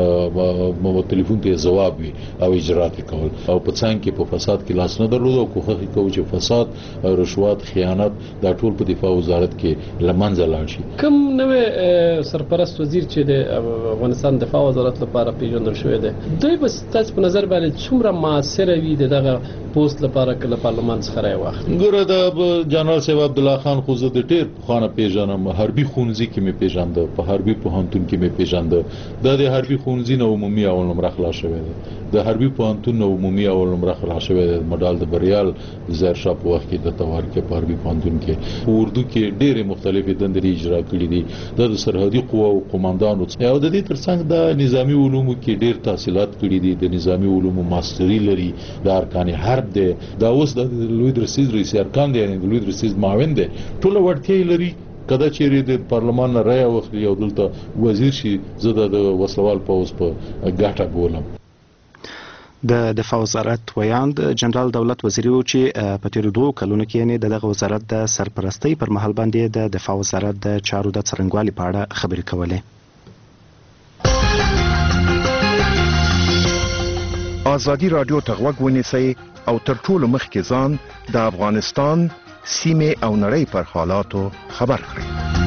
مو ټلیفون ته جواب وي او اجرات کول او په څنګه کې په فساد کې لاس نه درلود او کوخه کوي چې فساد رشوت خیانت دا ټول په دفاع وزارت کې لمنځه لاړ شي کوم نوې سرپرست وزیر چې د افغانستان دفاع وزارت لپاره پیژندل شوی دی دوی په تاسو په نظر باندې څومره موثر وي دغه پوسټ لپاره کله پارلمان څخه راوخت ګوره د جنرال صاحب عبد الله خان خو زه د ډیر خانه پیژنم حربي خونځي کې مې پیژاند په حربي پوهنتون کې مې پیژاند د د حربي خونځي نو عمومي اول نمبر خلاص شوی دی د حربي پوهنتون نو عمومي اول نمبر خلاص شوی دی مډال د بریال زهر شاه په وخت کې د توار کې په حربي پوهنتون کې اردو کې ډېر مختلفې دندې اجرا کړې دي د سرحدي قوا او قوماندانو او د دې ترڅنګ د نظامی علومو کې ډېر تحصیلات کړې دي د نظامی علومو ماستری لري د ارکان حرب دی دا اوس د لوی درسیز رئیس ارکان دی یعنی د لوی درسیز معاون دی ټول وړتیا لري کله چې د پارلمان نه رای واخلي او دلته وزیر شي زه د وسلوال پوز په ګټه بولم د دفاع وزارت ویاند جنرال دولت وزیری و چې په تیر دوه کلونو کې نه دغه وزارت د سرپرستی پر مهال باندې د دفاع وزارت د چارو د څرنګوالي په اړه خبرې کولې آزادی رادیو تغوږ ونیسئ او تر ټولو مخکې ځان د افغانستان سیمه او نړۍ پر حالاتو خبر کړئ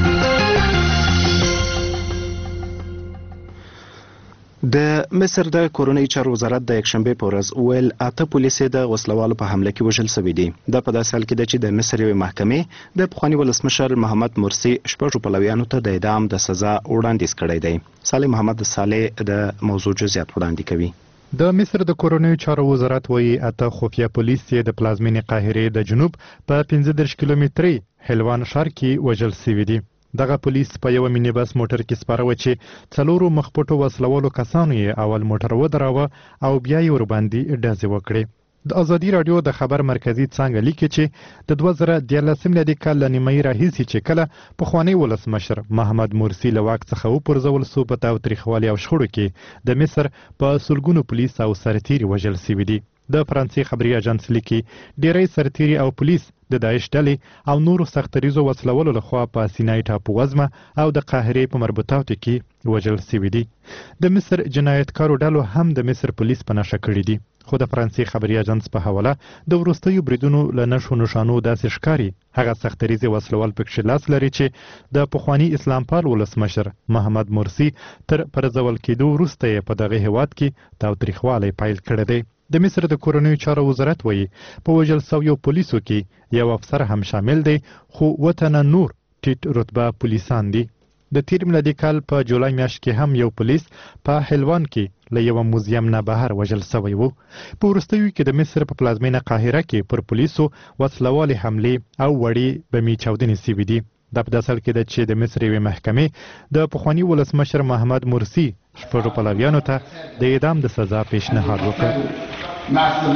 د مصر د کورنۍ چارو وزارت د یکشنبه په ورځ ویل اته پولیسو د وسلوالو په حمله کې وژل شوي دي د په داسې حال کې چې د مصر یوې محکمې د پخواني ولسمشر محمد مرسي شپږو پلویانو ته د اعدام د سزا وړاندیز کړی دی صالح محمد صالح د موضوع جزئیات وړاندې کوي د مصر د کورنیو چارو وزارت وایي اته خفیه پولیس د پلازمینې قاهره د جنوب په پنځه دېرش کیلومتري حلوان ښار کې وژل شوي دي دغه پولیس په یو مینی بس موټر کې سپاره و چې څلورو مخپټو وسلوالو کسانو یې اول موټر ودراوه او بیا یې ور باندې ډزې وکړې د ازادي رادیو د خبر مرکزی څنګه لیکي چې د دوه زره دیارلسم لدی کال نیمه راهیسي چې کله پخوانی ولسمشر محمد مرسی له واک څخه وپرځول سو په تاو تاریخوالي او شخړو کې د مصر په سلګونو پولیس او سرتیري وژل شوي دي د فرانسې خبري اژانس لیکي ډیری سرتیري او پولیس د داعش ډلې او نورو سختریزو وسلوالو لخوا په سینای ټاپو وزمه او د قاهره په مربوطاتو کې وژل شوي دي د مصر جنایتکارو ډلو هم د مصر پولیس په نشه کړی دي خو د فرانسې خبري اژانس په حواله د وروستیو بریدونو له نشو نشانو داسې ښکاري هغه سختریزي وسلوال پکې لاس لري چې د پخوانی اسلام پال ولسمشر محمد مرسی تر پرځول کېدو وروسته په دغه هیواد کې تاوتریخوالی پیل کړی دی د مصر د کورنیو چارو وزارت وایي په وژل شویو پولیسو کې یو افسر هم شامل دی خو وطن نور ټیټ رتبه پولیسان دي د تیر میلادي کال په جولای میاشت کې هم یو پولیس په حلوان کې له یو موزیم نه بهر وژل شوی و په وروستیو کې د مصر په پلازمینه قاهره کې پر پولیسو وسلوالې حملې او وړې بمي چاودنې شوي دي د په داسل کې د چې د مصر یوې محکمې د پخوانی ولسمشر محمد مرسی شپږو پلویانو ته د اعدام د سزا پیشنهاد وکړ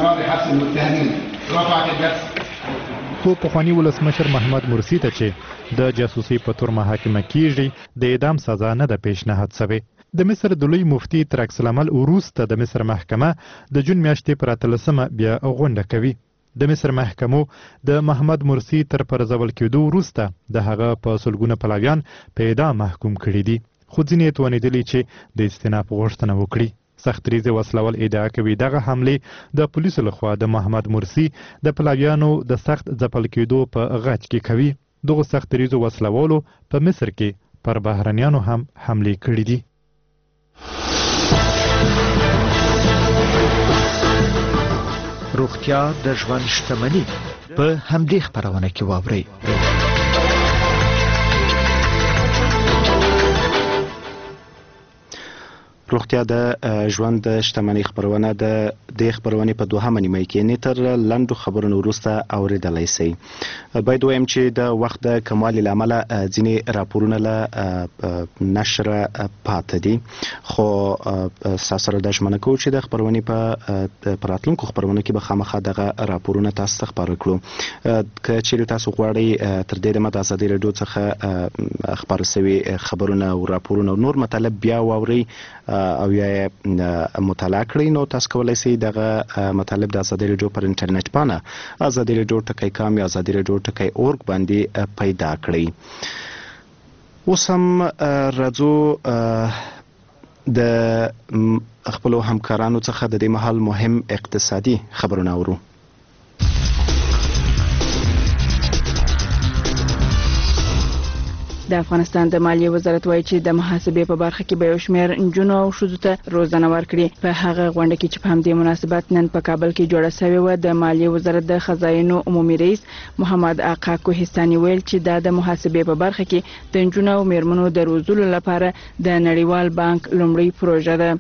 خو پخوانی ولسمشر محمد مرسی ته چې د جاسوسي په تور محاکمه کیږي د اعدام سزا نه د پیشنهاد شوی د مصر د لوی مفتي تر عکس العمل وروسته د مصر محکمه د جون میاشتې پر اتلسمه بیا غونډه کوي د مصر محکمو د محمد مرسی تر پرځول کېدو وروسته د هغه په سلګونه پلویان په اعدام محکوم کړي دي خو ځینې توانېدلي چې د استیناف غوښتنه وکړي. سختریزه وسلوال ادعا کوي دغه حمله د پولیسو لخوا د محمد مرسی د پلاویانو د سخت ځپل کېدو په غچ کې کوي. دغه سختریزه وسلوالو په مصر کې پر بهرنیانو هم حمله کړې دي. روغتیا د ژوند شتمني په همدې خبرونه کې واورئ. روغتیا د ژوند شتمنۍ خبرونه د دې خبرونې په دوهمه نیمه کې نتر لندو خبرونو وروسته اوریدلای شئ. باید وایم چې د وخت د کموالي له امله ځینې راپورونه له نشر پاتې دي، خو ستاسو سره دا ژمنه کوو چې د خبرونې په راتلونکو خبرونو کې به خامخا دغه راپورونه تاسو ته خپاره کړو. که چیرې تاسو غواړئ تر دې دمه د ازادي راډیو څخه خپاره شوي خبرونه او راپورونه او نور مطالب بیا واورئ او یا مطالعه کړئ، نو تاسو کولی شئ دغه مطالب د ازادي راډیو پر انټرنیټ باندې ازادي راډیو ټکی کام یا ازادي راډیو ټکی اورګ باندې پیدا کړئ. اوس هم راځو د خپلو همکارانو څخه د دې مهال مهم اقتصادي خبرونه اورو. د افغانستان د مالیې وزارت وایي چې د محاسبې په برخه کې به یو شمېر نجونو او ښځو ته روزنه ورکړي. په هغه غونډه کې چې په همدې مناسبت نن په کابل کې جوړه شوې وه، د مالیې وزارت د خزاینو عمومي رئیس محمد آقا کوهستاني ویل چې دا د محاسبې په برخه کې د نجونو او میرمنو د روزلو لپاره د نړیوال بانک لومړی پروژه ده.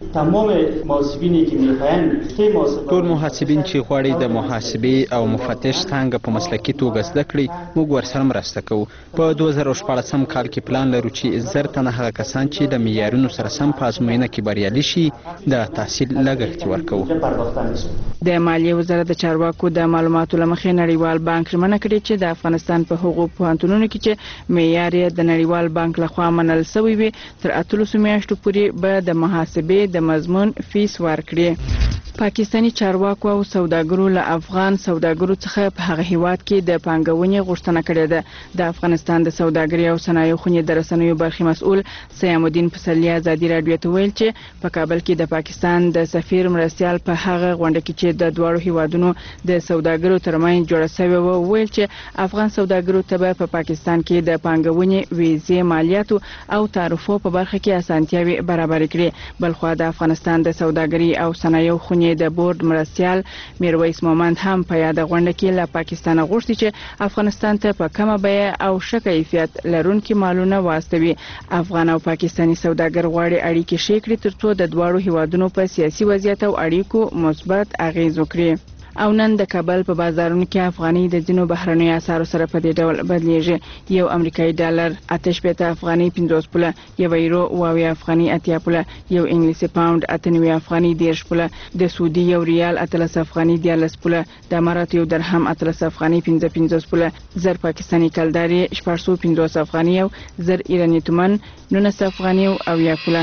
ټول محاسبین چې غواړي د محاسبې او مفتش څنګه په مسلکي توګه زده کړي، موږ ورسره مرسته کوو. په دوه زره شپاړسم کال کې پلان لرو چې زر تنه هغه کسان چې د معیارونو سره سم په ازموینه کې بریالي شي د تحصیل لګښت ورکوو. د مالیې وزارت د چارواکو د معلوماتو له مخې نړیوال بانک ژمنه کړې چې د افغانستان په هغو پوهنتونونو کې چې معیار یې د نړیوال بانک لخوا منل شوی وي تر اتلسو میاشتو پورې به د محاسبې د مضمون فیس ورکړي. پاکستانی چارواکو او سوداګرو له افغان سوداګرو څخه په هغه هیواد کې د پانګونې غوښتنه کړې ده. د افغانستان د سوداګرۍ او صنایعو خونې د رسنیو برخې مسؤل سیام الدین پسرلی ازادي راډیو ته ویل چې په کابل کې د پاکستان د سفیر مرستیال په هغه غونډه کې چې د دواړو هیوادونو د سوداګرو ترمنځ جوړه شوې وه ویل چې افغان سوداګرو ته به په پاکستان کې د پانګونې ویزې مالیاتو او تعرفو په برخه کې اسانتیاوې برابرې کړي. بلخوا د افغانستان د سوداګرۍ او صنایعو خونې د بورډ مرستیال میرویس مومند هم په یاد غونډه کې له پاکستان غوښتي چې افغانستان ته په کمه بیه او ښه کیفیت لرونکي مالونه واستوي. افغان او پاکستانی سوداګر غواړي اړیکې ښې کړي ترڅو د دواړو هیوادونو په سیاسي وضعیت او اړیکو مثبت اغیز وکړي. او نن د کابل په بازارونو کې افغاني د ځینو بهرنیو اسعارو سره په دې ډول بدلیږي. یو امریکایي ډالر اته شپېته افغاني پنځوس پوله، یو یورو اوه افغاني اتیا پوله، یو انګلیسي پاوند اته نوي افغاني دېرش پوله، د سعودي یو ریال اتلس افغاني دیارلس پوله، د اماراتو یو درهم اتلس افغاني پنځه پنځوس پوله، زر پاکستاني کلداري شپږ سوه پنځوس افغاني او زر ایراني تومن نولس افغاني او اویا پوله.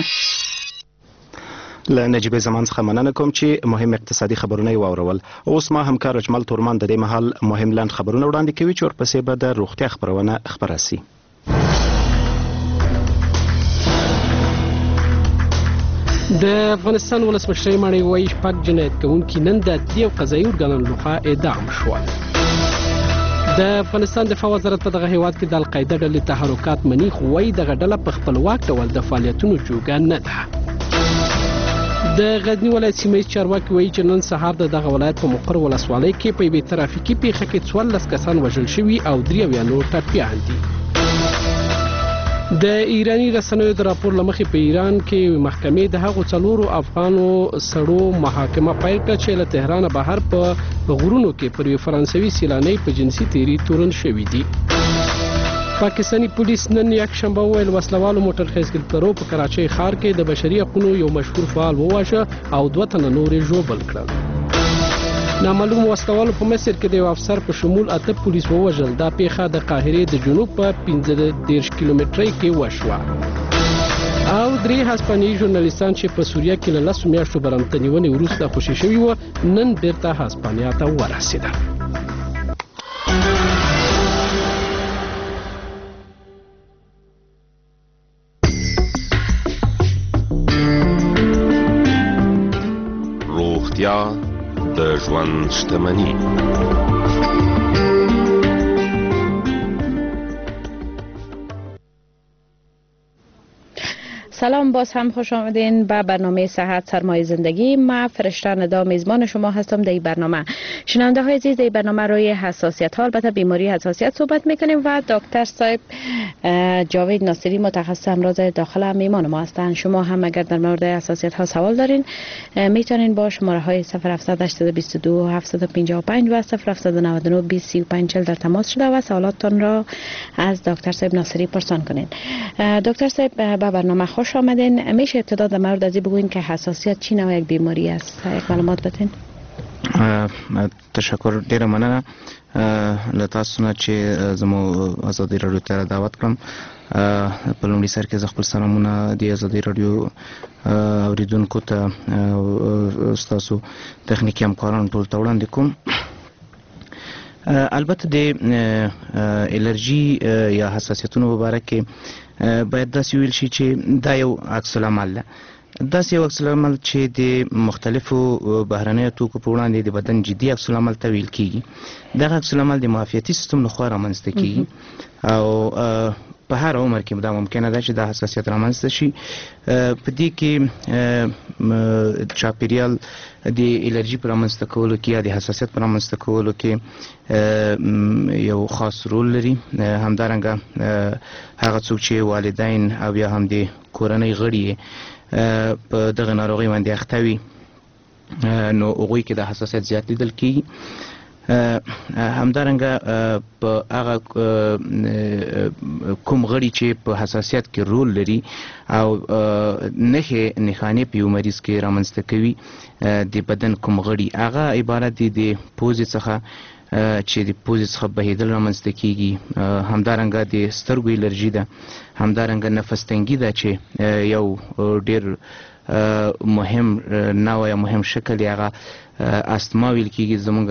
له نجیب زمان څخه مننه کوم چې مهم اقتصادي خبرونه یې واورول. اوس ما همکار اجمل تورمان د دې مهال مهم لاند خبرونه وړاندې کوي چې ورپسې به د روغتیا خبرونه خپره شي. د افغانستان ولسمشر ماڼۍ وایي شپږ جنایت کوونکي نن د عدلي او قضایي ارګانونو لخوا اعدام شول. د افغانستان دفاع وزارت په دغه هیواد کې د القاعده ډلې تحرکات مني، خو وایي دغه ډله په خپلواک ډول د فعالیتونو جوګه نه ده. د غزنی ولایت سیمه ییز چارواکي وایي چې نن سهار د دغه ولایت په مقر ولسوالۍ کې په یوې ترافیکي پیښه کې څوارلس کسان وژل شوي او درې اویا نور ټپیان دي. د ایراني رسنیو د راپور له مخې په ایران کې محکمې د هغو څلورو افغانو سړو محاکمه پیل کړه چې له تهران بهر په غرونو کې پر یو فرانسوي سیلانی په جنسي تیري تورن شوي دي. پاکستانی پولیس نن یک شنبه ویل وسلوالو موټر خیزګرو په کراچۍ ښار کې د بشري حقوقو یو مشهور فعال وواژه او دوه تنه نور ژوبل کړل. نامعلوم وسلوالو په مصر کې د یو افسر په شمول اته پولیس ووژل. دا پیښه د قاهرې د جنوب په پنځه دېرش کیلومترۍ کې وشوه. او درې هسپانیي ژورنالیستان چې په سوریه کې له لسو میاشتو برمته نیونې وروسته خوشي شوي وو نن بیرته هسپانیا ته ورسېدل. روغتیا د ژوند شتمني. سلام، باز هم خوش آمدین به برنامه صحت سرمایه زندگی. من فرشته ندا میزبان شما هستم. در این برنامه شنونده های عزیز، در این برنامه روی حساسیت ها، البته بیماری حساسیت صحبت میکنیم و دکتر صاحب جاوید ناصری متخصص امراض داخله میمان ما هستند. شما هم اگر در مورد حساسیت ها سوال دارین میتونین با شماره های صفر هفتصد هشتصد و بیست و دو هفتصد و پنجاه و پنج و صفر هفتصد و نود و نه بیست سی و پنج چهل در تماس شده و سوالاتتان را از دکتر صاحب ناصری پرسان کنین. دکتر صاحب به برنامه خوش آمدین. میشه ابتدا در مورد ازی بگوین که حساسیت چی نوع یک بیماری است؟ یک معلومات بدین. تشکر، ډیره مننه له تاسو نه چې زمو ازادي رادیو ته دعوت کړم. په لومړي سر کې زه خپل سلامونه د ازادي رادیو اوریدونکو ته ستاسو تخنیکي همکارانو ټول ته وړاندې کوم. البته د الرجی یا حساسیتونو په اړه کې باید داسې ویل شي چې دا یو عکس العمل ده. داسې یو عکس العمل چې د مختلفو بهرنیو توکو په وړاندې د بدن جدي عکس العمل ته ویل کیږي. دغه عکس العمل د معافیتي سیستم لخوا رامنځته کیږي او په هر عمر کې دا ممکنه ده چې دا حساسیت رامنځته شي. په دې کې چاپیریال د الرجی پر رامنځته کولو کې یا د حساسیت پر رامنځته کولو کې یو خاص رول لري. همدارنګه هغه څوک چې والدین او یا هم د کورنۍ غړي په دغه ناروغي باندې اخته وي نو هغوی کې د حساسیت زیات لیدل کیږي. همدارنګه په هغه کوم غړي چې په حساسیت کې رول لري او نښې نښانې په یو مریض کې رامنځته کوي د بدن کوم غړي، هغه عبارت دي د پوزې څخه چې د پوزې څخه بهیدل رامنځته کیږي. همدارنګه د سترګو الرجي ده، همدارنګه نفس تنګي ده چې یو ډیر مهم نوع یا مهم شکل هغه استما ویل کیږي. زمونږ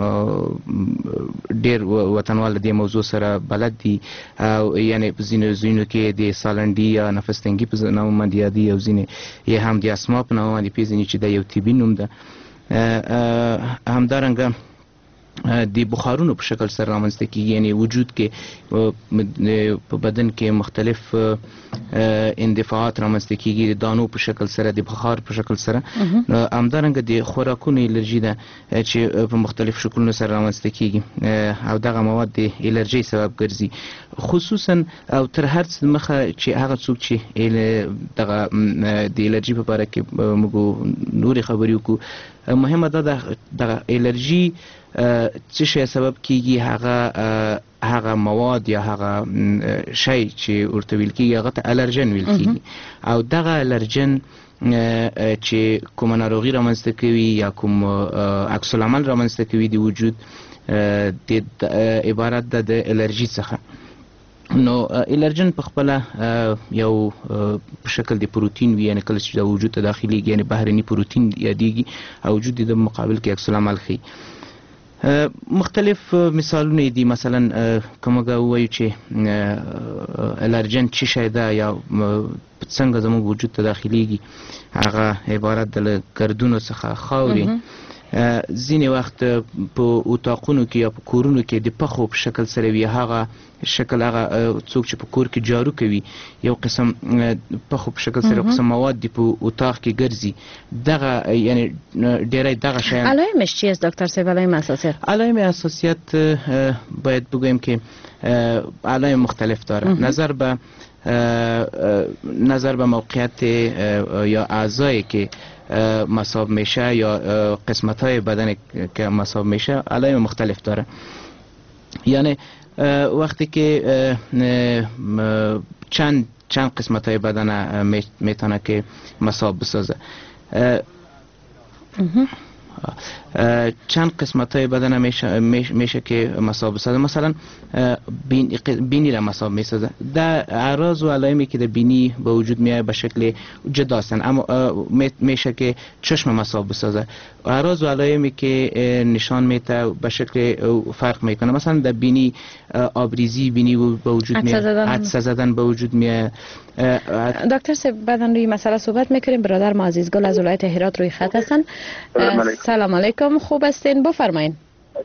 ډیر وطنوال د موضوع سره بلد دي او یعنی په ځینو ځینو کې د سالنډي یا نفس تنګي په نوم باندې یادي او ځینې یې هم د استما په نوم باندې پیژني چې دا یو طبي نوم ده. همدارنګه د بخارونو په شکل سره رامنځته کیږي، یعنی وجود کې په بدن کې مختلف اندفاعات رامنځته کیږي د دانو په شکل سره، د بخار په شکل سره. همدارنګه د خوراکونو الرجي ده چې په مختلف شکلونو سره رامنځته کیږي او دغه مواد د الرجي سبب ګرځي. خصوصا او تر هر څه مخه چې هغه څوک چې دغه د الرجي په اړه کې موږ نورې خبرې وکړو، مهمه ده دغه الرجي څه شی سبب کیږي. هغه هغه مواد یا هغه شی چې ورته ویل کیږي هغه ته الرجن ویل کیږي او دغه الرجن چې کوم ناروغي رامنځته کوي یا کوم عکس العمل رامنځته کوي د وجود د عبارت ده د الرجي څخه. نو الرجن په خپل یو په شکل د پروتین وي، یعنی کله چې د وجود ته داخليږي یعنی بهرني پروتین یادېږي او وجود د مقابل کې عکس العمل ښيي. مختلف مثالونه دي، مثلا کومه وایو چې الرجن څه شی ده یا څنګه زموږ وجود ته داخليږي، هغه عبارت د ګردونو څخه خاوري. ځینې وخت په اتاقونو کې یا په کورونو کې د پخو په شکل سره وي، هغه شکل هغه څوک چې په کور کې جارو کوي یو قسم پخو په شکل سره قسم مواد دی په اتاق کې ګرځي. دغه یعنی ډېرې دغه شیان. علائمش چی است دکتر صاحب؟ علائم حساسیت علائم حساسیت باید بگویم که علائم مختلف داره. نظر به نظر به موقعیت یا اعضایی که مصاب میشه یا قسمت های بدن که مصاب میشه علائم مختلف داره. یعنی وقتی که چند چند قسمت های بدن میتونه که مصاب بسازه. چند قسمت های بدن میشه میشه که مصاب بسازه. مثلا بین بینی را مصاب میسازه. در اعراض و علائمی که در بینی به وجود میاد به شکل جدا هستند، اما میشه که چشم مصاب بسازه. اعراض و علائمی که نشان میده به شکل فرق میکنه. مثلا در بینی آبریزی بینی به وجود میاد، عدسه زدن به وجود میاد. دکتر صاحب بعداً روی مسئله صحبت میکنیم. برادر معزز گل از ولایت هرات روی خط هستن. سلام علیکم، خوب هستین؟ بفرمایید.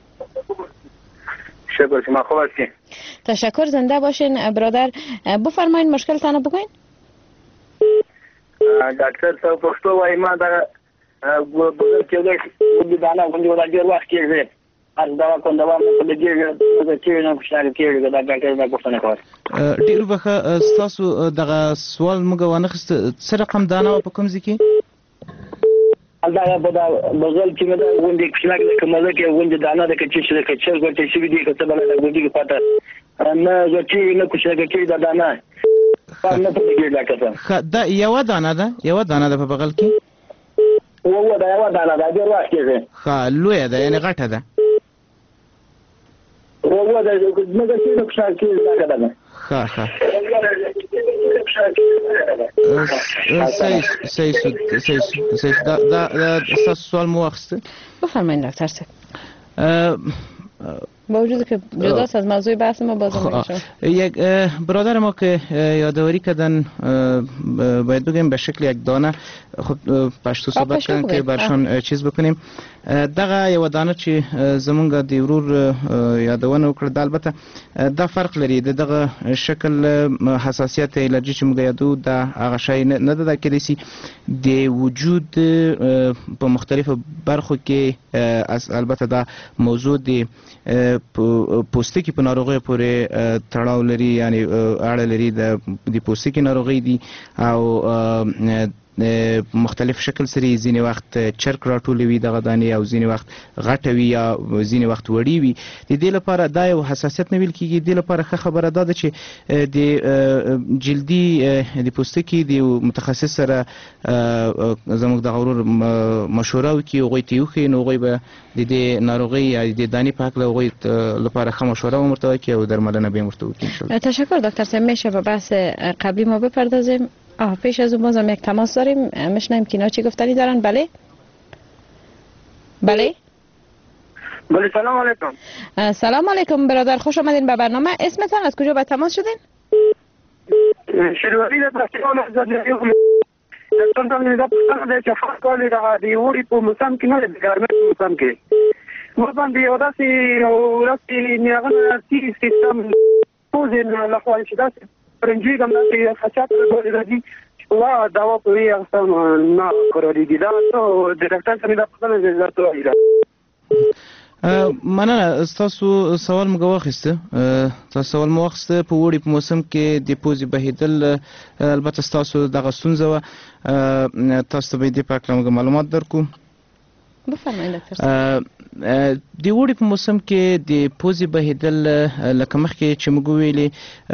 شکر، شما خوب هستین؟ تشکر، زنده باشین برادر. بفرمایید مشکلتان بگوین. دکتر صاحب پښتو وایي ما دا بغل کې د دانا غونډې ولا ډیر وخت کېږي از دا کوم دا مو د دې د چې نه خوشاله کېږي دا ډاکټر دا پوښتنه کوي. ډیر بخه تاسو دغه سوال موږ وانخست سره رقم دانا په کوم ځکه دا په بغل کې مده غونډې کښلاګ کومه کې غونډې دانا د کچې چې کچې ورته شي دي که څه بل د غونډې پاته نه چې نه خوشاله کېږي دا دانا نه په کې ډاکټر دا یو دانا ده یو دانا ده په بغل کې وو دا یو دانا ده ډیر وخت کېږي. ها لوی ده یعنی غټه ده. وو دا موږ چې نه خوشاله کېږي دا ده. ها ها صحیح صحیح صحیح صحیح دا دا دا سوال مو واخسته. بفرمایید دکتر صاحب. با وجود که جداست از موضوع بحث ما باز میشه. یک برادر ما که یادآوری کردن باید بگیم به شکل یک دانه خب پشتو صحبت کردن که برشان چیز بکنیم. دغه یو دانه چې زمونږ د ورور یادونه وکړه، البته دا فرق لري. دغه شکل حساسیت الرجی چې موږ یادو دا هغه شی نه ده کېدای شي د وجود په مختلفو برخو کې. البته دا موضوع د پوستکي په ناروغۍ پورې تړاو لري، یعنی اړه لري. د پوستکي ناروغۍ دي او مختلف شکل سره ځینې وخت چرک راټولوي دغه دانې او ځینې وخت غټه وي یا ځینې وخت وړي وي. د دې لپاره دا یو حساسیت نه ویل کېږي. د دې لپاره ښه خبره دا ده چې د جلدي د پوستکي د متخصص سره زموږ د غرور مشوره وکړي، هغوی ته یې وښیي، نو هغوی به د دې ناروغۍ یا د دانې په هکله هغوی لپاره ښه مشوره هم ورته وکړي او درملنه به یې ورته وکړي. تشکر دکتر صاحب. میشه به بحث قبلی ما بپردازیم؟ آه پیش از اون بازم یک تماس داریم، میشنیم که اینا چی گفتنی دارن. بله بله بله سلام علیکم. سلام علیکم برادر، خوش آمدین به برنامه. اسمتان از کجا به تماس شدین؟ شروعی در پرسیان از زدنیو دستان تام نیده پستان ده چه فرق کالی را دیوری پو مسام که نده بگرمت مسام که مربان دیو دستی و دستی نیاغن سی سیستم پوزین لخوان شده پرنجوی کم دستی خچات رو دادی و دوا پوی اقسام نا کروری دیده تو درکتان سمیده پستان زیزار تو ایره. مننه. تاسو سوال موږ واخیسته. تاسو سوال مو واخیسته په وړي په موسم کې د پوزې بهیدل. البته تاسو دغه ستونزه وه، تاسو ته به دې په اړه موږ معلومات درکو. بفرمایئ ډاکټر صاحب. د وړي په موسم کې د پوزې بهیدل لکه مخکې چې موږ ویلې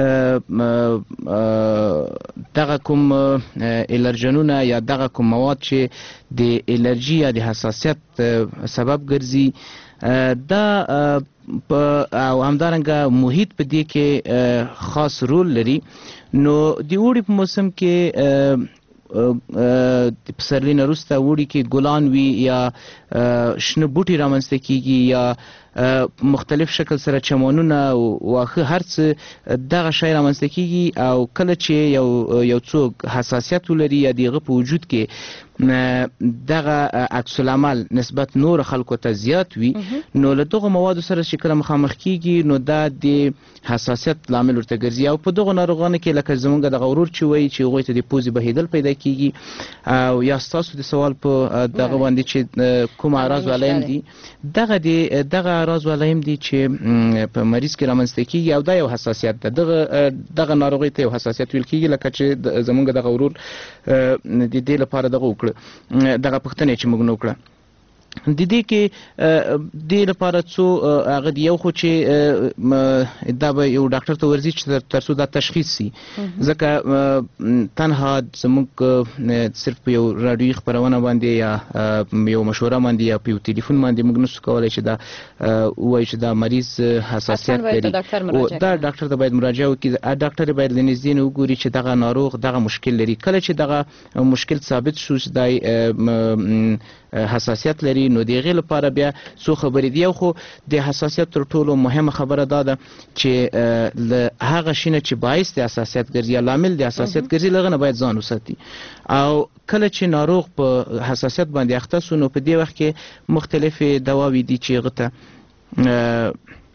دغه کوم الرجنونه یا دغه کوم مواد چې د الرجي یا د حساسیت سبب ګرځي دا او همدارنګه محیط په دې کې خاص رول لري. نو د وړي په موسم کې د پسرلي نه وروسته وړي کې ګلان وي یا شنه بوټي رامنځته کیږي یا مختلف شکل سره چمنونه واخه هر څه دغه شی رامنځته کیږي. او کله چې یو یو څوک حساسیت ولري یا دغه په وجود کې دغه عکس العمل نسبت نور خلکو ته زیات وي، نو له دغه موادو سره چې کله مخامخ کیږي نو دا د حساسیت لامل ورته ګرځي. او په دغه ناروغانو کې لکه زمونږ د غرور چې وایي چې هغوی ته د پوزې بهیدل پیدا کیږي او یا ستاسو د سوال په دغه باندې چې کوم اعراض ولایم دي، دغه د دغه اعراض ولایم دي چې په مریض کې رامنځته کیږي او دا یو حساسیت ده. دغه دغه ناروغۍ ته یو حساسیت ویل کیږي. لکه چې زمونږ د غرور د دې لپاره دغه وکړه دغه پوښتنه چې موږ نو کړه. د دې کې د لپاره څو هغه یو خو چې دا به یو ډاکټر ته ورځي چې ترڅو دا تشخیص شي ځکه تنها زموږ صرف یو رادیوي خبرونه باندې یا یو مشوره باندې یا په ټلیفون باندې موږ نشو کولای چې دا وایي چې دا مریض حساسیت لري او دا ډاکټر ته باید مراجعه وکړي ډاکټر باید د نږدې نه وګوري چې دغه ناروغ دغه مشکل لري کله چې دغه مشکل ثابت شو چې دا حساسیت لري نو دغه لپاره بیا څو خبرې دی خو د حساسیت تر ټولو مهمه خبره دا ده چې له هغه شینه چې باعث د حساسیت ګرځي یا لامل د حساسیت ګرځي لغه نه باید ځان وساتي او کله چې ناروغ په حساسیت باندې اخته سو نو په دې وخت کې مختلفې دواوې دي چې غته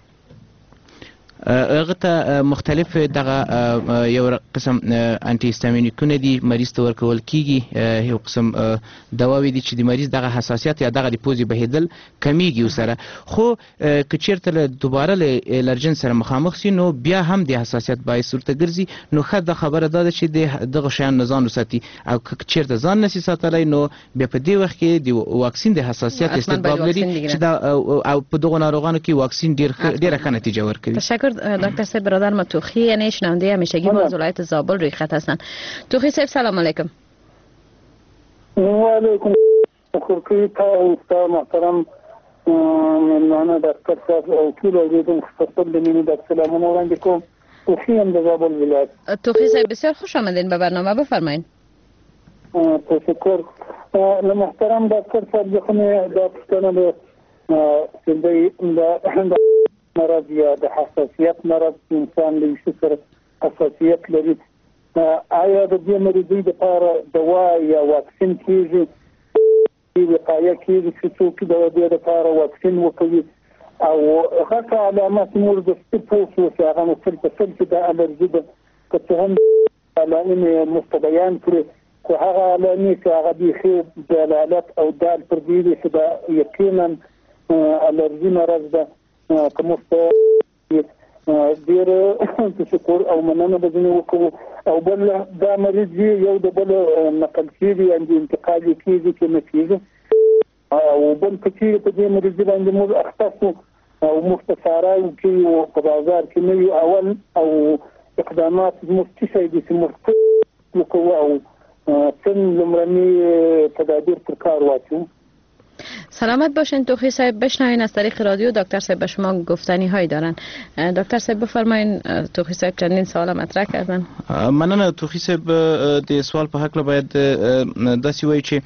هغه ته مختلف دغه یو قسم انټي هیستامینیکونه دي مریض ته ورکول کیږي یو قسم دواوې دي چې د مریض دغه حساسیت یا دغه د پوزې بهیدل کمیږي وسره خو که چیرته له دوباره له الرجن سره مخامخ شي نو بیا هم د حساسیت باعث ورته ګرځي نو ښه د خبره دا ده چې دغه شیان نه ځان وساتي او که چیرته ځان نشي ساتلی نو بیا په دې وخت کې د واکسین د حساسیت استدباب لري چې دا او په دغه ناروغانو کې واکسین ډیر ډیره ښه نتیجه ورکوي. دکتر صاحب برادر ما توخی یعنی شنونده همیشگی ما از ولایت زابل روی خط هستن. توخی صاحب سلام علیکم. و علیکم السلام تا محترم مهمانه دکتر صاحب او طول وجودم مختصر لمن در سلامونه وړاندې کوم. توخی هم د زابل ولایت. توخی صاحب بسیار خوش آمدین به برنامه بفرمایید. تشکر. محترم دکتر صاحب بخونه دا پښتنه د د مرض یا د حساسیت مرض انسان له شي سره حساسیت لري آیا د دې مریضۍ لپاره دوا یا واکسین کیږي وقایه کیږي چې څوک د دې لپاره واکسین وکړي او هغه علامات مور د سپورت او هغه مثل په څل چې د الرجي د که هم علامې مستبیان کړي خو هغه علامې چې هغه بيخي دلالت او دال پر دې چې دا یقینا الرجي مرض ده کوم څه ډیر تشکر او مننه به زنه وکړو او بل دا مریض یو د بل نقل کیږي یا انتقال کیږي چې نه کیږي او بل کثیر په دې مریض باندې موږ اختصو او مختصره او په بازار کې نه اول او اقدامات مستشفى دي چې وکړو او څنګه لمرني تدابیر تر کار واچو. سلامت باشین. توخی صاحب بشنوین از طریق رادیو دکتر صاحب به شما گفتنی هایی دارن. دکتر صاحب بفرمایین. توخی صاحب چندین سوال مطرح کردن. مننه. توخی صاحب د سوال په حق له باید داسې وایي چې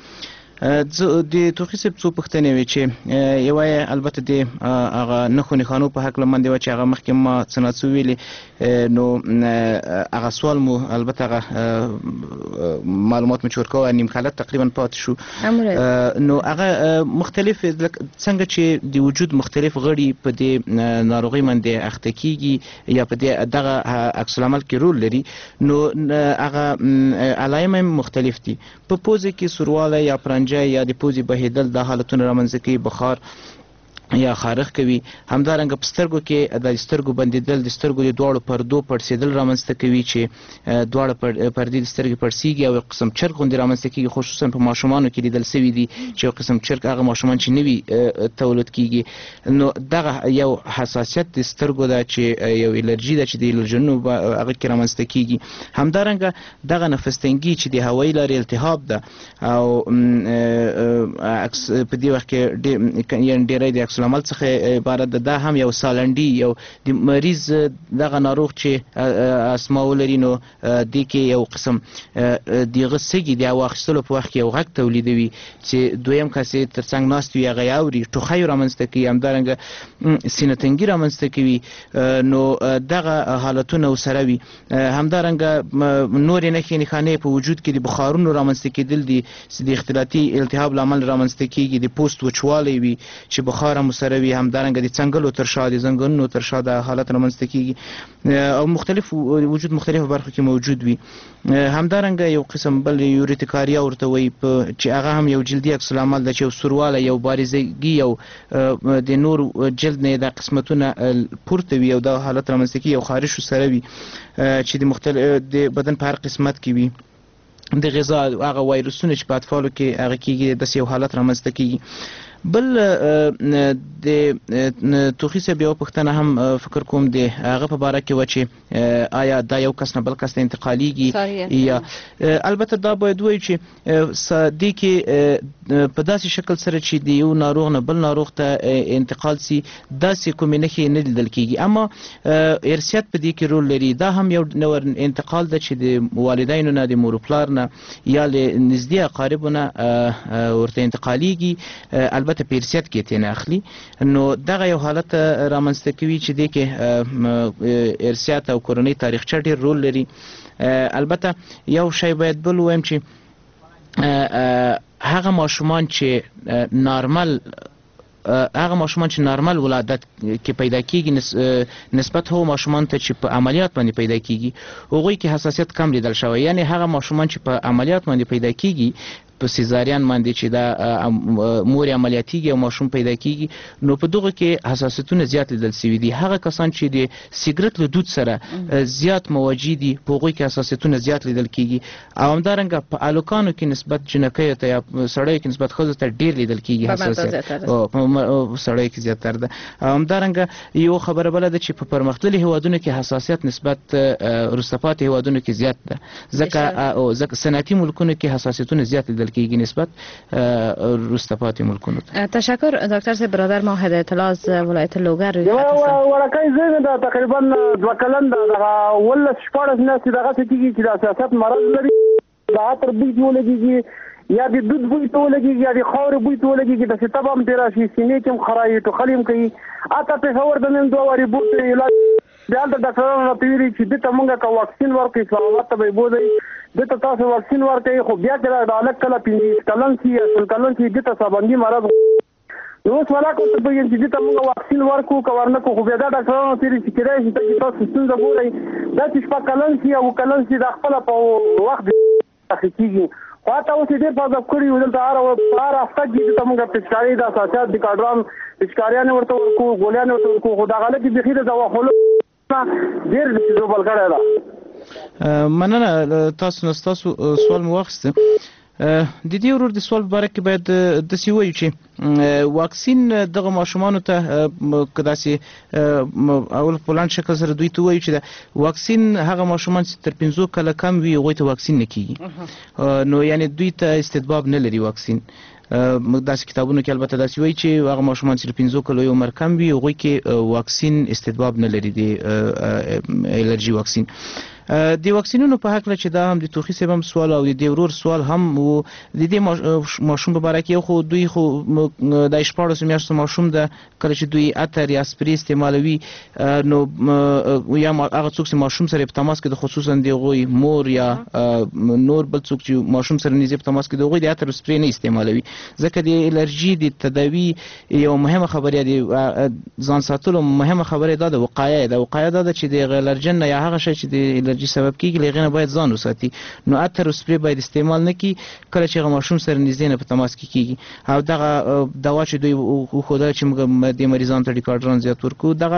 د توخی صاحب څو پوښتنې وي چې یو البته د هغه نښو نښانو په حق له باندې و چې هغه مخکې ما څه څه ویلي نو هغه سوال مو البته هغه معلومات مو چې ورکوه نیم خالد تقریبا پاتې شو نو هغه مختلف څنګه چې د وجود مختلف غړي په دې ناروغۍ باندې اخته کیږي یا په دې دغه عکس العمل کې رول لري نو هغه علایم مختلف دي په پوزه کې سورواله یا پرنجه یا د پوزې بهیدل د حالتونو رامنځته کوي بخار یا خارخ کوي همدارنګه په سترګو کې د سترګو بندیدل د سترګو د دواړو پردو پړسېدل رامنځته کوي چې دواړه پردې د سترګې پړسېږي او قسم چرګ غوندې رامنځته کیږي خصوصا په ماشومانو کې لیدل سوي دي چې یو قسم چرګ هغه ماشومان چې نوي تولد کیږي نو دغه یو حساسیت د سترګو ده چې یو الرجي ده چې د الرجنونو هغه کې رامنځته کیږي همدارنګه دغه نفس تنګي چې د هوایي لارې التهاب ده او په دې وخت کې یعنې ډېری د عکس العمل څخه عبارت ده دا هم یو سالنډي یو د مریض دغه ناروغ چې اسما ولري نو د کې یو قسم دغه سګي د واخستلو په وخت کې یو غږ تولیدوي چې دویم کسې ترڅنګ ناست وي هغه اوري ټوخی رامنځته کوي همدارنګه سینه تنګي رامنځته کوي نو دغه حالتونه سره وي همدارنګه نور نښې نښانې په وجود کې د بخارونو رامنځته کېدل دي د اختلاطي التهاب لامل رامنځته کیږي د پوست وچوالی وي چې بخار هم سره وي همدارنګه د څنګلو تر شا د زنګونونو تر شا د حالت رامنځته کیږي او مختلف وجود مختلفو برخو کې موجود وي همدارنګه یو قسم بل یوریتیکاریا ورته وایي چې هغه هم یو جلدي عکس العمل ده چې یو سورواله یو بارزګي یو د نور جلد نه د قسمتونه پورته وي او دا حالت رامنځته کیږي او خارش سره وي چې د مختلف د بدن په هر قسمت کې وي د غذا هغه وایرسونه چې په اطفالو کې هغه کېږي داسې یو حالت رامنځته کېږي بل د توخي صاحب یو پوښتنه هم فکر کوم د هغه په باره کې و چې آیا دا یو کس نه بل کس ته انتقالیږي یا البته دا باید وایي چې دې کې په داسې شکل سره چې د یو ناروغ نه بل ناروغ ته انتقال سي داسې کومې نښې نه لیدل کېږي، اما ارثیت په دې کې رول لري. دا هم یو نوع انتقال ده چې د والدینو نه د مور و پلار نه یا له نږدې اقاربو نه ورته انتقالیږي، البته په ارثیت کې ترې نه اخلي. نو دغه یو حالت رامنځته کوي چې دې کې ارثیت او کورنۍ تاریخچه ډېر رول لري. البته یو شی باید بل ووایم چې هغه ماشومان چې نارمل هغه ماشومان چې نارمل ولادت کې پیدا کیږي نسبت هو ماشومان ته چې په عملیات باندې پیدا کیږي هغوی کې حساسیت کم لیدل شوی. یعنی هغه ماشومان چې په عملیات باندې پیدا کیږي په سیزاریان باندې چې دا مور عملیاتیږي او ماشوم پیدا کیږي نو په دغه کې حساسیتونه زیات لیدل شوي دي. هغه کسان چې د سیګریټ له دود سره زیات مواجه دي په هغوی کې حساسیتونه زیات لیدل کیږي او همدارنګه په الوکانو کې نسبت جنکیو ته یا سړیو کې نسبت ښځو ته ډېر لیدل کیږي حساسیت په سړیو کې زیاتره ده. همدارنګه یو خبره بله ده چې په پرمختللي هیوادونو کې حساسیت نسبت وروسته پاتې هیوادونو کې زیات ده ځکه صنعتي ملکونو کې حساسیتونه زیات لیدل کیږي نسبت وروسته پاتې ملکونو ته. تشکر دکتر صاحب. برادر ما هدایت الله از ولایت لوګر یو ورکه زه دا تقریبا دوه کلن دا ولس شپږ نه چې دغه څه کیږي چې د سیاست مرض لري دا تر دې ولګي یا د دود بوی ته ولګي یا د خاور بوی ته ولګي د ستاب هم تیر شي سینې کې خړای ته خلیم کوي اته په خبر د نن دوه وری بوت علاج بیا د ډاکټرانو تیری چې د تمنګه کا واکسین ورکړي سلامت به بوزي د تاسو واکسین ورکړي خو بیا کله د الګ کله پینځه کلن سي اصل کلن سي د تاسو باندې مرض نو سوالا کو ته به چې تمنګه واکسین ورکو کورنه کو خو بیا د ډاکټرانو تیری چې کېدای شي چې تاسو څنګه بولئ دا چې په کلن سي او کلن سي د خپل په وخت تحقیقي خاطر اوس دې په ځکه کړی ول دا هر هر هفته کې ته موږ په چاري د اساسات د کاډران پچکاریان ورته ورکو ګولیان ورته ورکو خدا غلط کې بخیره دا وخلو ډیر څه بل کړه دا مننه. تاسو نو تاسو سوال مو واخسته د دې ورور د سوال باره کې باید د سی وایو چې واکسین دغه ماشومان ته کداسي اول پلان شکل سره دوی ته وایي چې د واکسین هغه ماشومان چې تر پنځه کاله کم وي هغوی ته واکسین نه کیږي نو یعنی دوی ته استدباب نه لري واکسین. داسې کتابونو کې البته داسې وایي چې هغه ماشومان چې پنځه کاله عمر کم وي هغوی کې واکسین استدباب نه لري د الرجی واکسین. د واکسینونو په حق چې دا هم د توخي صاحب سوال او د ورور سوال هم وو د دې ماشوم په باره کې خو دوی خو د شپږ میاشتو ماشوم د کله چې دوی اتر یا سپری استعمالوي نو یا هغه څوک چې ماشوم سره په تماس کې د خصوصا د غوي مور یا نور بل څوک چې ماشوم سره نږدې په تماس کې د غوي د اتر سپری نه استعمالوي ځکه د الرجی د تداوی یو مهمه خبره دی ځان ساتلو مهمه خبره ده د وقایه ده وقایه ده چې د الرجن یا هغه شی چې د الرجی سبب کیږي لغنه باید ځان وساتي نو اتر سپری باید استعمال نه کی کله چې ماشوم سره نږدې نه په تماس کې کیږي او دغه دوا چې دوی خو دا چې موږ د مریضانو ته ډیکاډران زیات ورکو دغه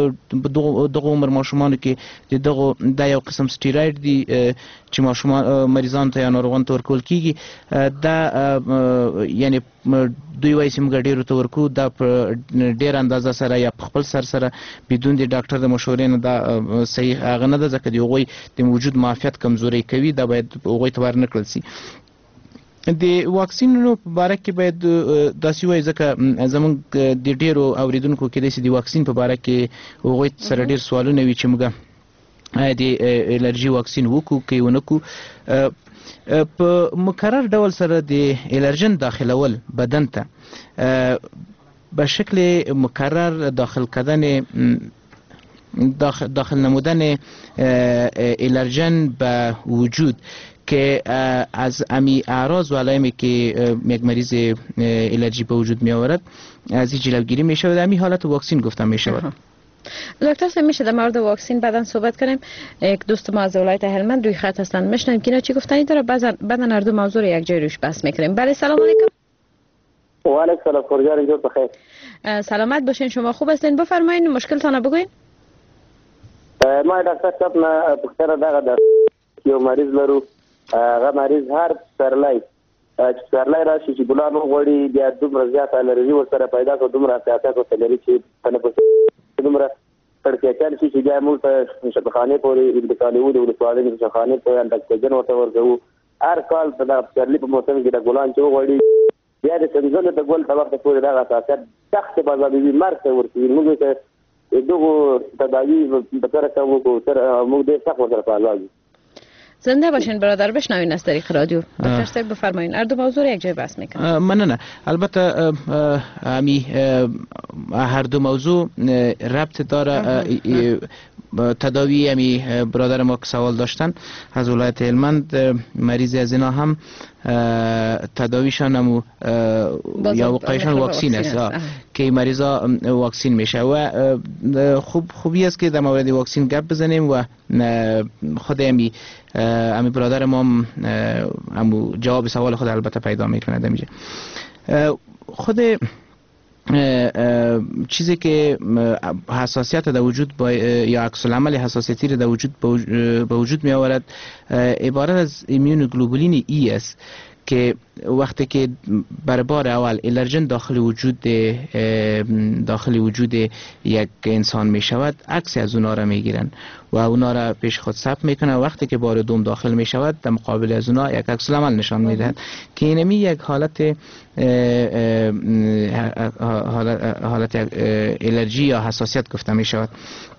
دغه عمر ماشومان کې دغه د یو قسم سټیراید دی چې ماشومان مریضانو ته یا ناروغانو ته ورکول کیږي دا یعنی دوی وایي چې موږ ډیرو ته ورکو دا په ډیر اندازه سره یا په خپل سر سره بدون د ډاکټر د مشورې نه دا صحیح هغه نه ده ځکه د هغوی د موجود معافیت کمزوري کوي دا باید هغوی ته ورنکړل شي. د واکسینونو په باره کې باید داسې وایي ځکه زموږ د ډیرو اوریدونکو کېدای شي د واکسین په باره کې هغوی سره ډیر سوالونه وي چې موږ آیا د الرجي واکسین وکړو که یې ونه کړو. په مکرر ډول سره د الرجن داخلول بدن ته به شکل مکرر داخل کردن داخل, داخل نمودن الرجن به وجود که از امی اعراض و علائمی که یک مریض الرژی به وجود می آورد از این جلوگیری می شود امی حالت واکسین گفتم می شود. دکتر صاحب میشه در مورد واکسین بعداً صحبت کنیم. یک دوست ما از ولایت هلمند روی خط هستن میشنیم که اینا چی گفتن داره بعداً هر دو موضوع رو یک جای روش بحث میکنیم. بله سلام علیکم. و علیکم السلام فرجان اینجور بخیر. سلامت باشین شما خوب هستین بفرمایید مشکلتون بگوین. ما دکتر صاحب ما پختره دغه د یو مریض لرو هغه مریض هر سرلای چې سرلای راشي چې ګلان وغوړي بیا دومره زیات الرژي ورسره پیدا کوي دومره حساسیت ورته لري چې تنفس دومره کړکېچل شي چې بیا موږ ته شفاخانه پورې انتقالي وو د ولسوالۍ شفاخانه پورې اندکجن ورته ورغو هر کال په د پسرلي په موسم کې د ګلان چې وغوړي بیا د څنګه د ګل په وخت پورې دا حساسیت سخت بازاري مرسته ورته موږ ته دغه تداوی په طرف کوو تر موږ دې سخت ورته پالو. زنده باشین برادر، بشنوین از طریق رادیو. دکتر صاحب بفرمایید. هر دو موضوع یک جای بحث میکنن. مننه. البته امی هر دو موضوع ربط داره. تداوی امی برادر ما که سوال داشتن از ولایت هلمند، مریضی از اینا هم تداویشان هم یا وقایشان واکسین است که مریضا واکسین میشه و خوب خوبی است که در مورد واکسین گپ بزنیم و خود امی امی برادر ما هم جواب سوال خود البته پیدا میکنه دمیجه. خود چیزی که حساسیت در وجود با یا عکس العمل حساسیتی در وجود به وجود می آورد عبارت از ایمونوگلوبولین ای است که وقتی که بر بار اول الرژن داخل وجود داخل وجود یک انسان می شود عکس از اونا را می گیرن و اونا را پیش خود ثبت میکنه. وقتی که بار دوم داخل می شود در مقابل از اونا یک عکس العمل نشان می دهد که اینمی یک حالت حالت الرژی یا حساسیت گفته می شود.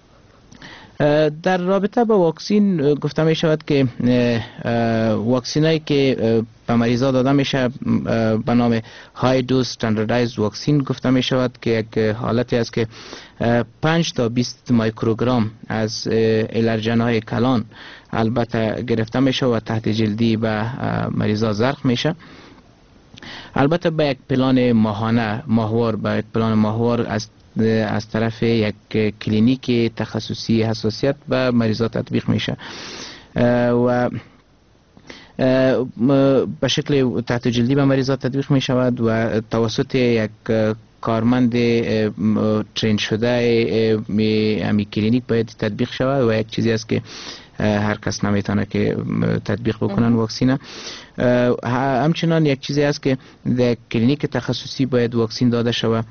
در رابطه با واکسین گفته می شود که واکسین هایی که به مریضا داده میشه به نام های دوز استانداردایزد واکسین گفته می شود که یک حالتی است که پنج تا بیست مایکروگرم از الرژن های کلان البته گرفته میشه و تحت جلدی به مریضا زرق میشه. البته به یک پلان ماهانه ماهوار به یک پلان ماهوار از از طرف یک کلینیک تخصصی حساسیت به مریضا تطبیق میشه و به شکل تحت جلدی به مریضا تطبیق می شود و توسط یک کارمند ترین شده امی کلینیک باید تطبیق شود و یک چیزی است که هر کس نمیتونه که تطبیق بکنن واکسینه. همچنان یک چیزی است که در کلینیک تخصصی باید واکسین داده شود،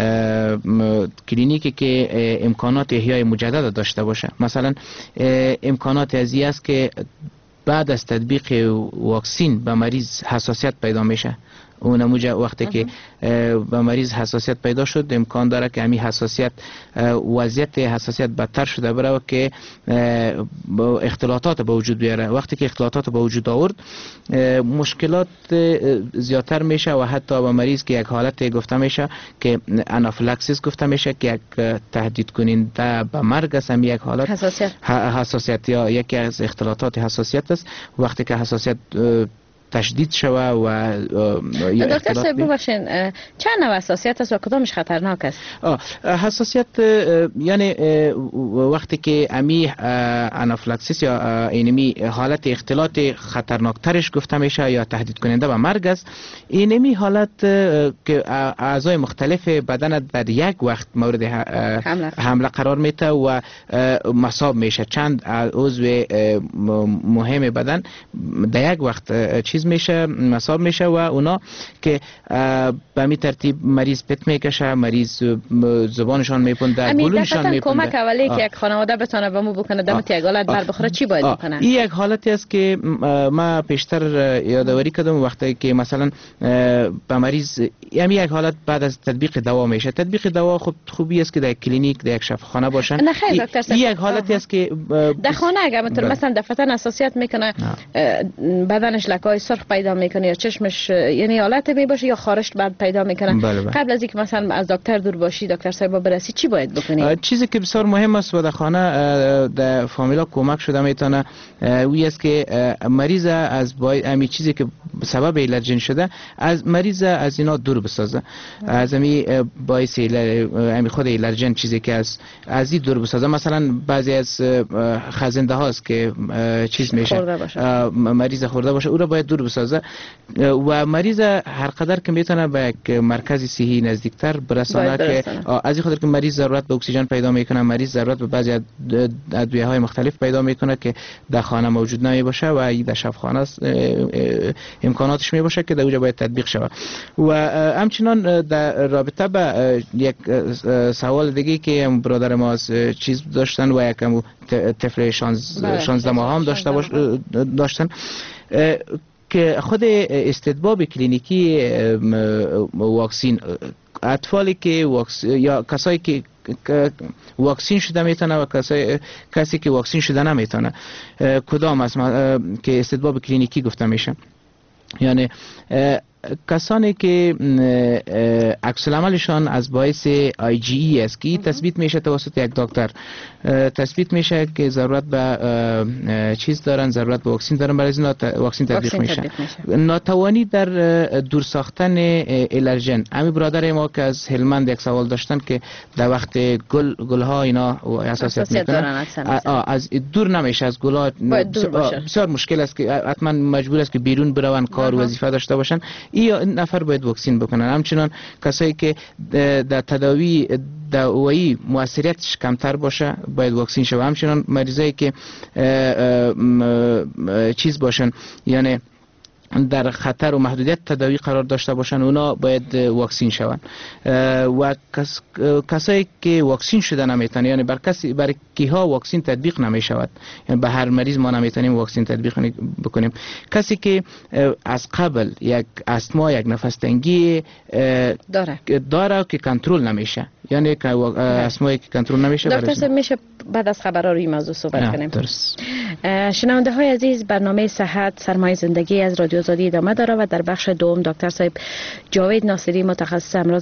کلینیکی که امکانات احیای مجدد داشته باشه. مثلا امکانات ازی است که بعد از تطبیق واکسین به مریض حساسیت پیدا میشه. اون موجه وقتی که به مریض حساسیت پیدا شد امکان داره که همین حساسیت وضعیت حساسیت بدتر شده بره و که اختلاطات به وجود بیاره. وقتی که اختلاطات به وجود آورد مشکلات زیادتر میشه و حتی به مریض که یک حالت گفته میشه که انافیلاکسیس گفته میشه که یک تهدید کننده به مرگ است. همین یک حالت حساسیت حساسیت یا یکی از اختلاطات حساسیت است. وقتی که حساسیت تشدید شوه و دکتر صاحب ببخشید چند نوع حساسیت است و کدامش خطرناک است؟ حساسیت یعنی وقتی که امی انافیلاکسیس یا اینمی حالت اختلاط خطرناک ترش گفته میشه یا تهدید کننده به مرگ است. اینمی حالت که اعضای مختلف بدن در یک وقت مورد حمله قرار میته و مصاب میشه. چند عضو مهم بدن در یک وقت چیز میشه مصاب میشه و اونا که به می ترتیب مریض پت میکشه، مریض زبانشان میپنده، گلوشان میپنده. کمک اولی که یک خانواده بتونه به مو بکنه دمت یک حالت بر بخوره چی باید بکنه؟ این یک حالتی است که ما پیشتر یادآوری کردم وقتی که مثلا به مریض یعنی یک حالت بعد از تطبیق دوا میشه. تطبیق دوا خب خوبی است که در کلینیک در یک شفاخانه باشن. این یک حالتی است که در خانه اگر مثلا دفتر حساسیت میکنه بدنش لکای سرخ پیدا میکنه یا چشمش یعنی حالت می باشه یا خارش بعد پیدا میکنه. بله بله. قبل از اینکه مثلا از دکتر دور باشی دکتر صاحب برسی چی باید بکنی؟ چیزی که بسیار مهم است و در خانه در فامیلا کمک شده میتونه وی است که مریض از باید چیزی که سبب الرژن شده از مریض از اینا دور بسازه. از امی باعث امی خود الرژن چیزی که از از این دور بسازه. مثلا بعضی از خزنده هاست که چیز میشه مریض خورده باشه او را باید دور چطور بسازه و مریض هر قدر که میتونه به یک مرکز صحی نزدیکتر برسانه که از این خاطر که مریض ضرورت به اکسیژن پیدا میکنه، مریض ضرورت به بعضی ادویه های مختلف پیدا میکنه که در خانه موجود نمی باشه و این در شفاخانه امکاناتش می باشه که در اونجا باید تطبیق شود. و همچنان در رابطه به یک سوال دیگه که برادر ما از چیز داشتن و یک طفل شانزده ماه هم داشته باش داشتن که خود استدباب کلینیکی واکسین اطفالی که واکس... یا کسایی که واکسین شده میتونه و کسی کسی که واکسین شده نمیتونه کدام است که استدباب کلینیکی گفته میشه؟ یعنی کسانی که عکس العملشان از باعث آی جی ای است که تثبیت میشه توسط یک دکتر، تثبیت میشه که ضرورت به چیز دارن، ضرورت به واکسین دارن، برای این واکسین تطبیق میشه. ناتوانی در دور ساختن الرژن. همین برادر ما که از هلمند یک سوال داشتن که در وقت گل گل ها اینا حساسیت میکنن، از دور نمیشه از گل ها، بسیار مشکل است که حتما مجبور است که بیرون برون کار وظیفه داشته باشن، این نفر باید واکسین بکنن. همچنان کسایی که در تداوی دارویی موثریتش کمتر باشه باید واکسین شود. همچنان مریضایی که چیز باشن یعنی در خطر و محدودیت تداوی قرار داشته باشن اونا باید واکسین شون. و کس، کسایی که واکسین شده نمیتونن یعنی بر کسی بر کیها واکسین تطبیق نمیشود، یعنی به هر مریض ما نمیتونیم واکسین تطبیق بکنیم. کسی که از قبل یک استما یک نفس تنگی داره داره که کنترل نمیشه، یعنی که استما که کنترل نمیشه. دکتر صاحب میشه بعد از خبرها روی موضوع صحبت کنیم؟ درست. شنونده های عزیز، برنامه صحت سرمایه زندگی از رادیو آزادی ادامه داره و در بخش دوم دکتر صاحب جاوید ناصری متخصص امراض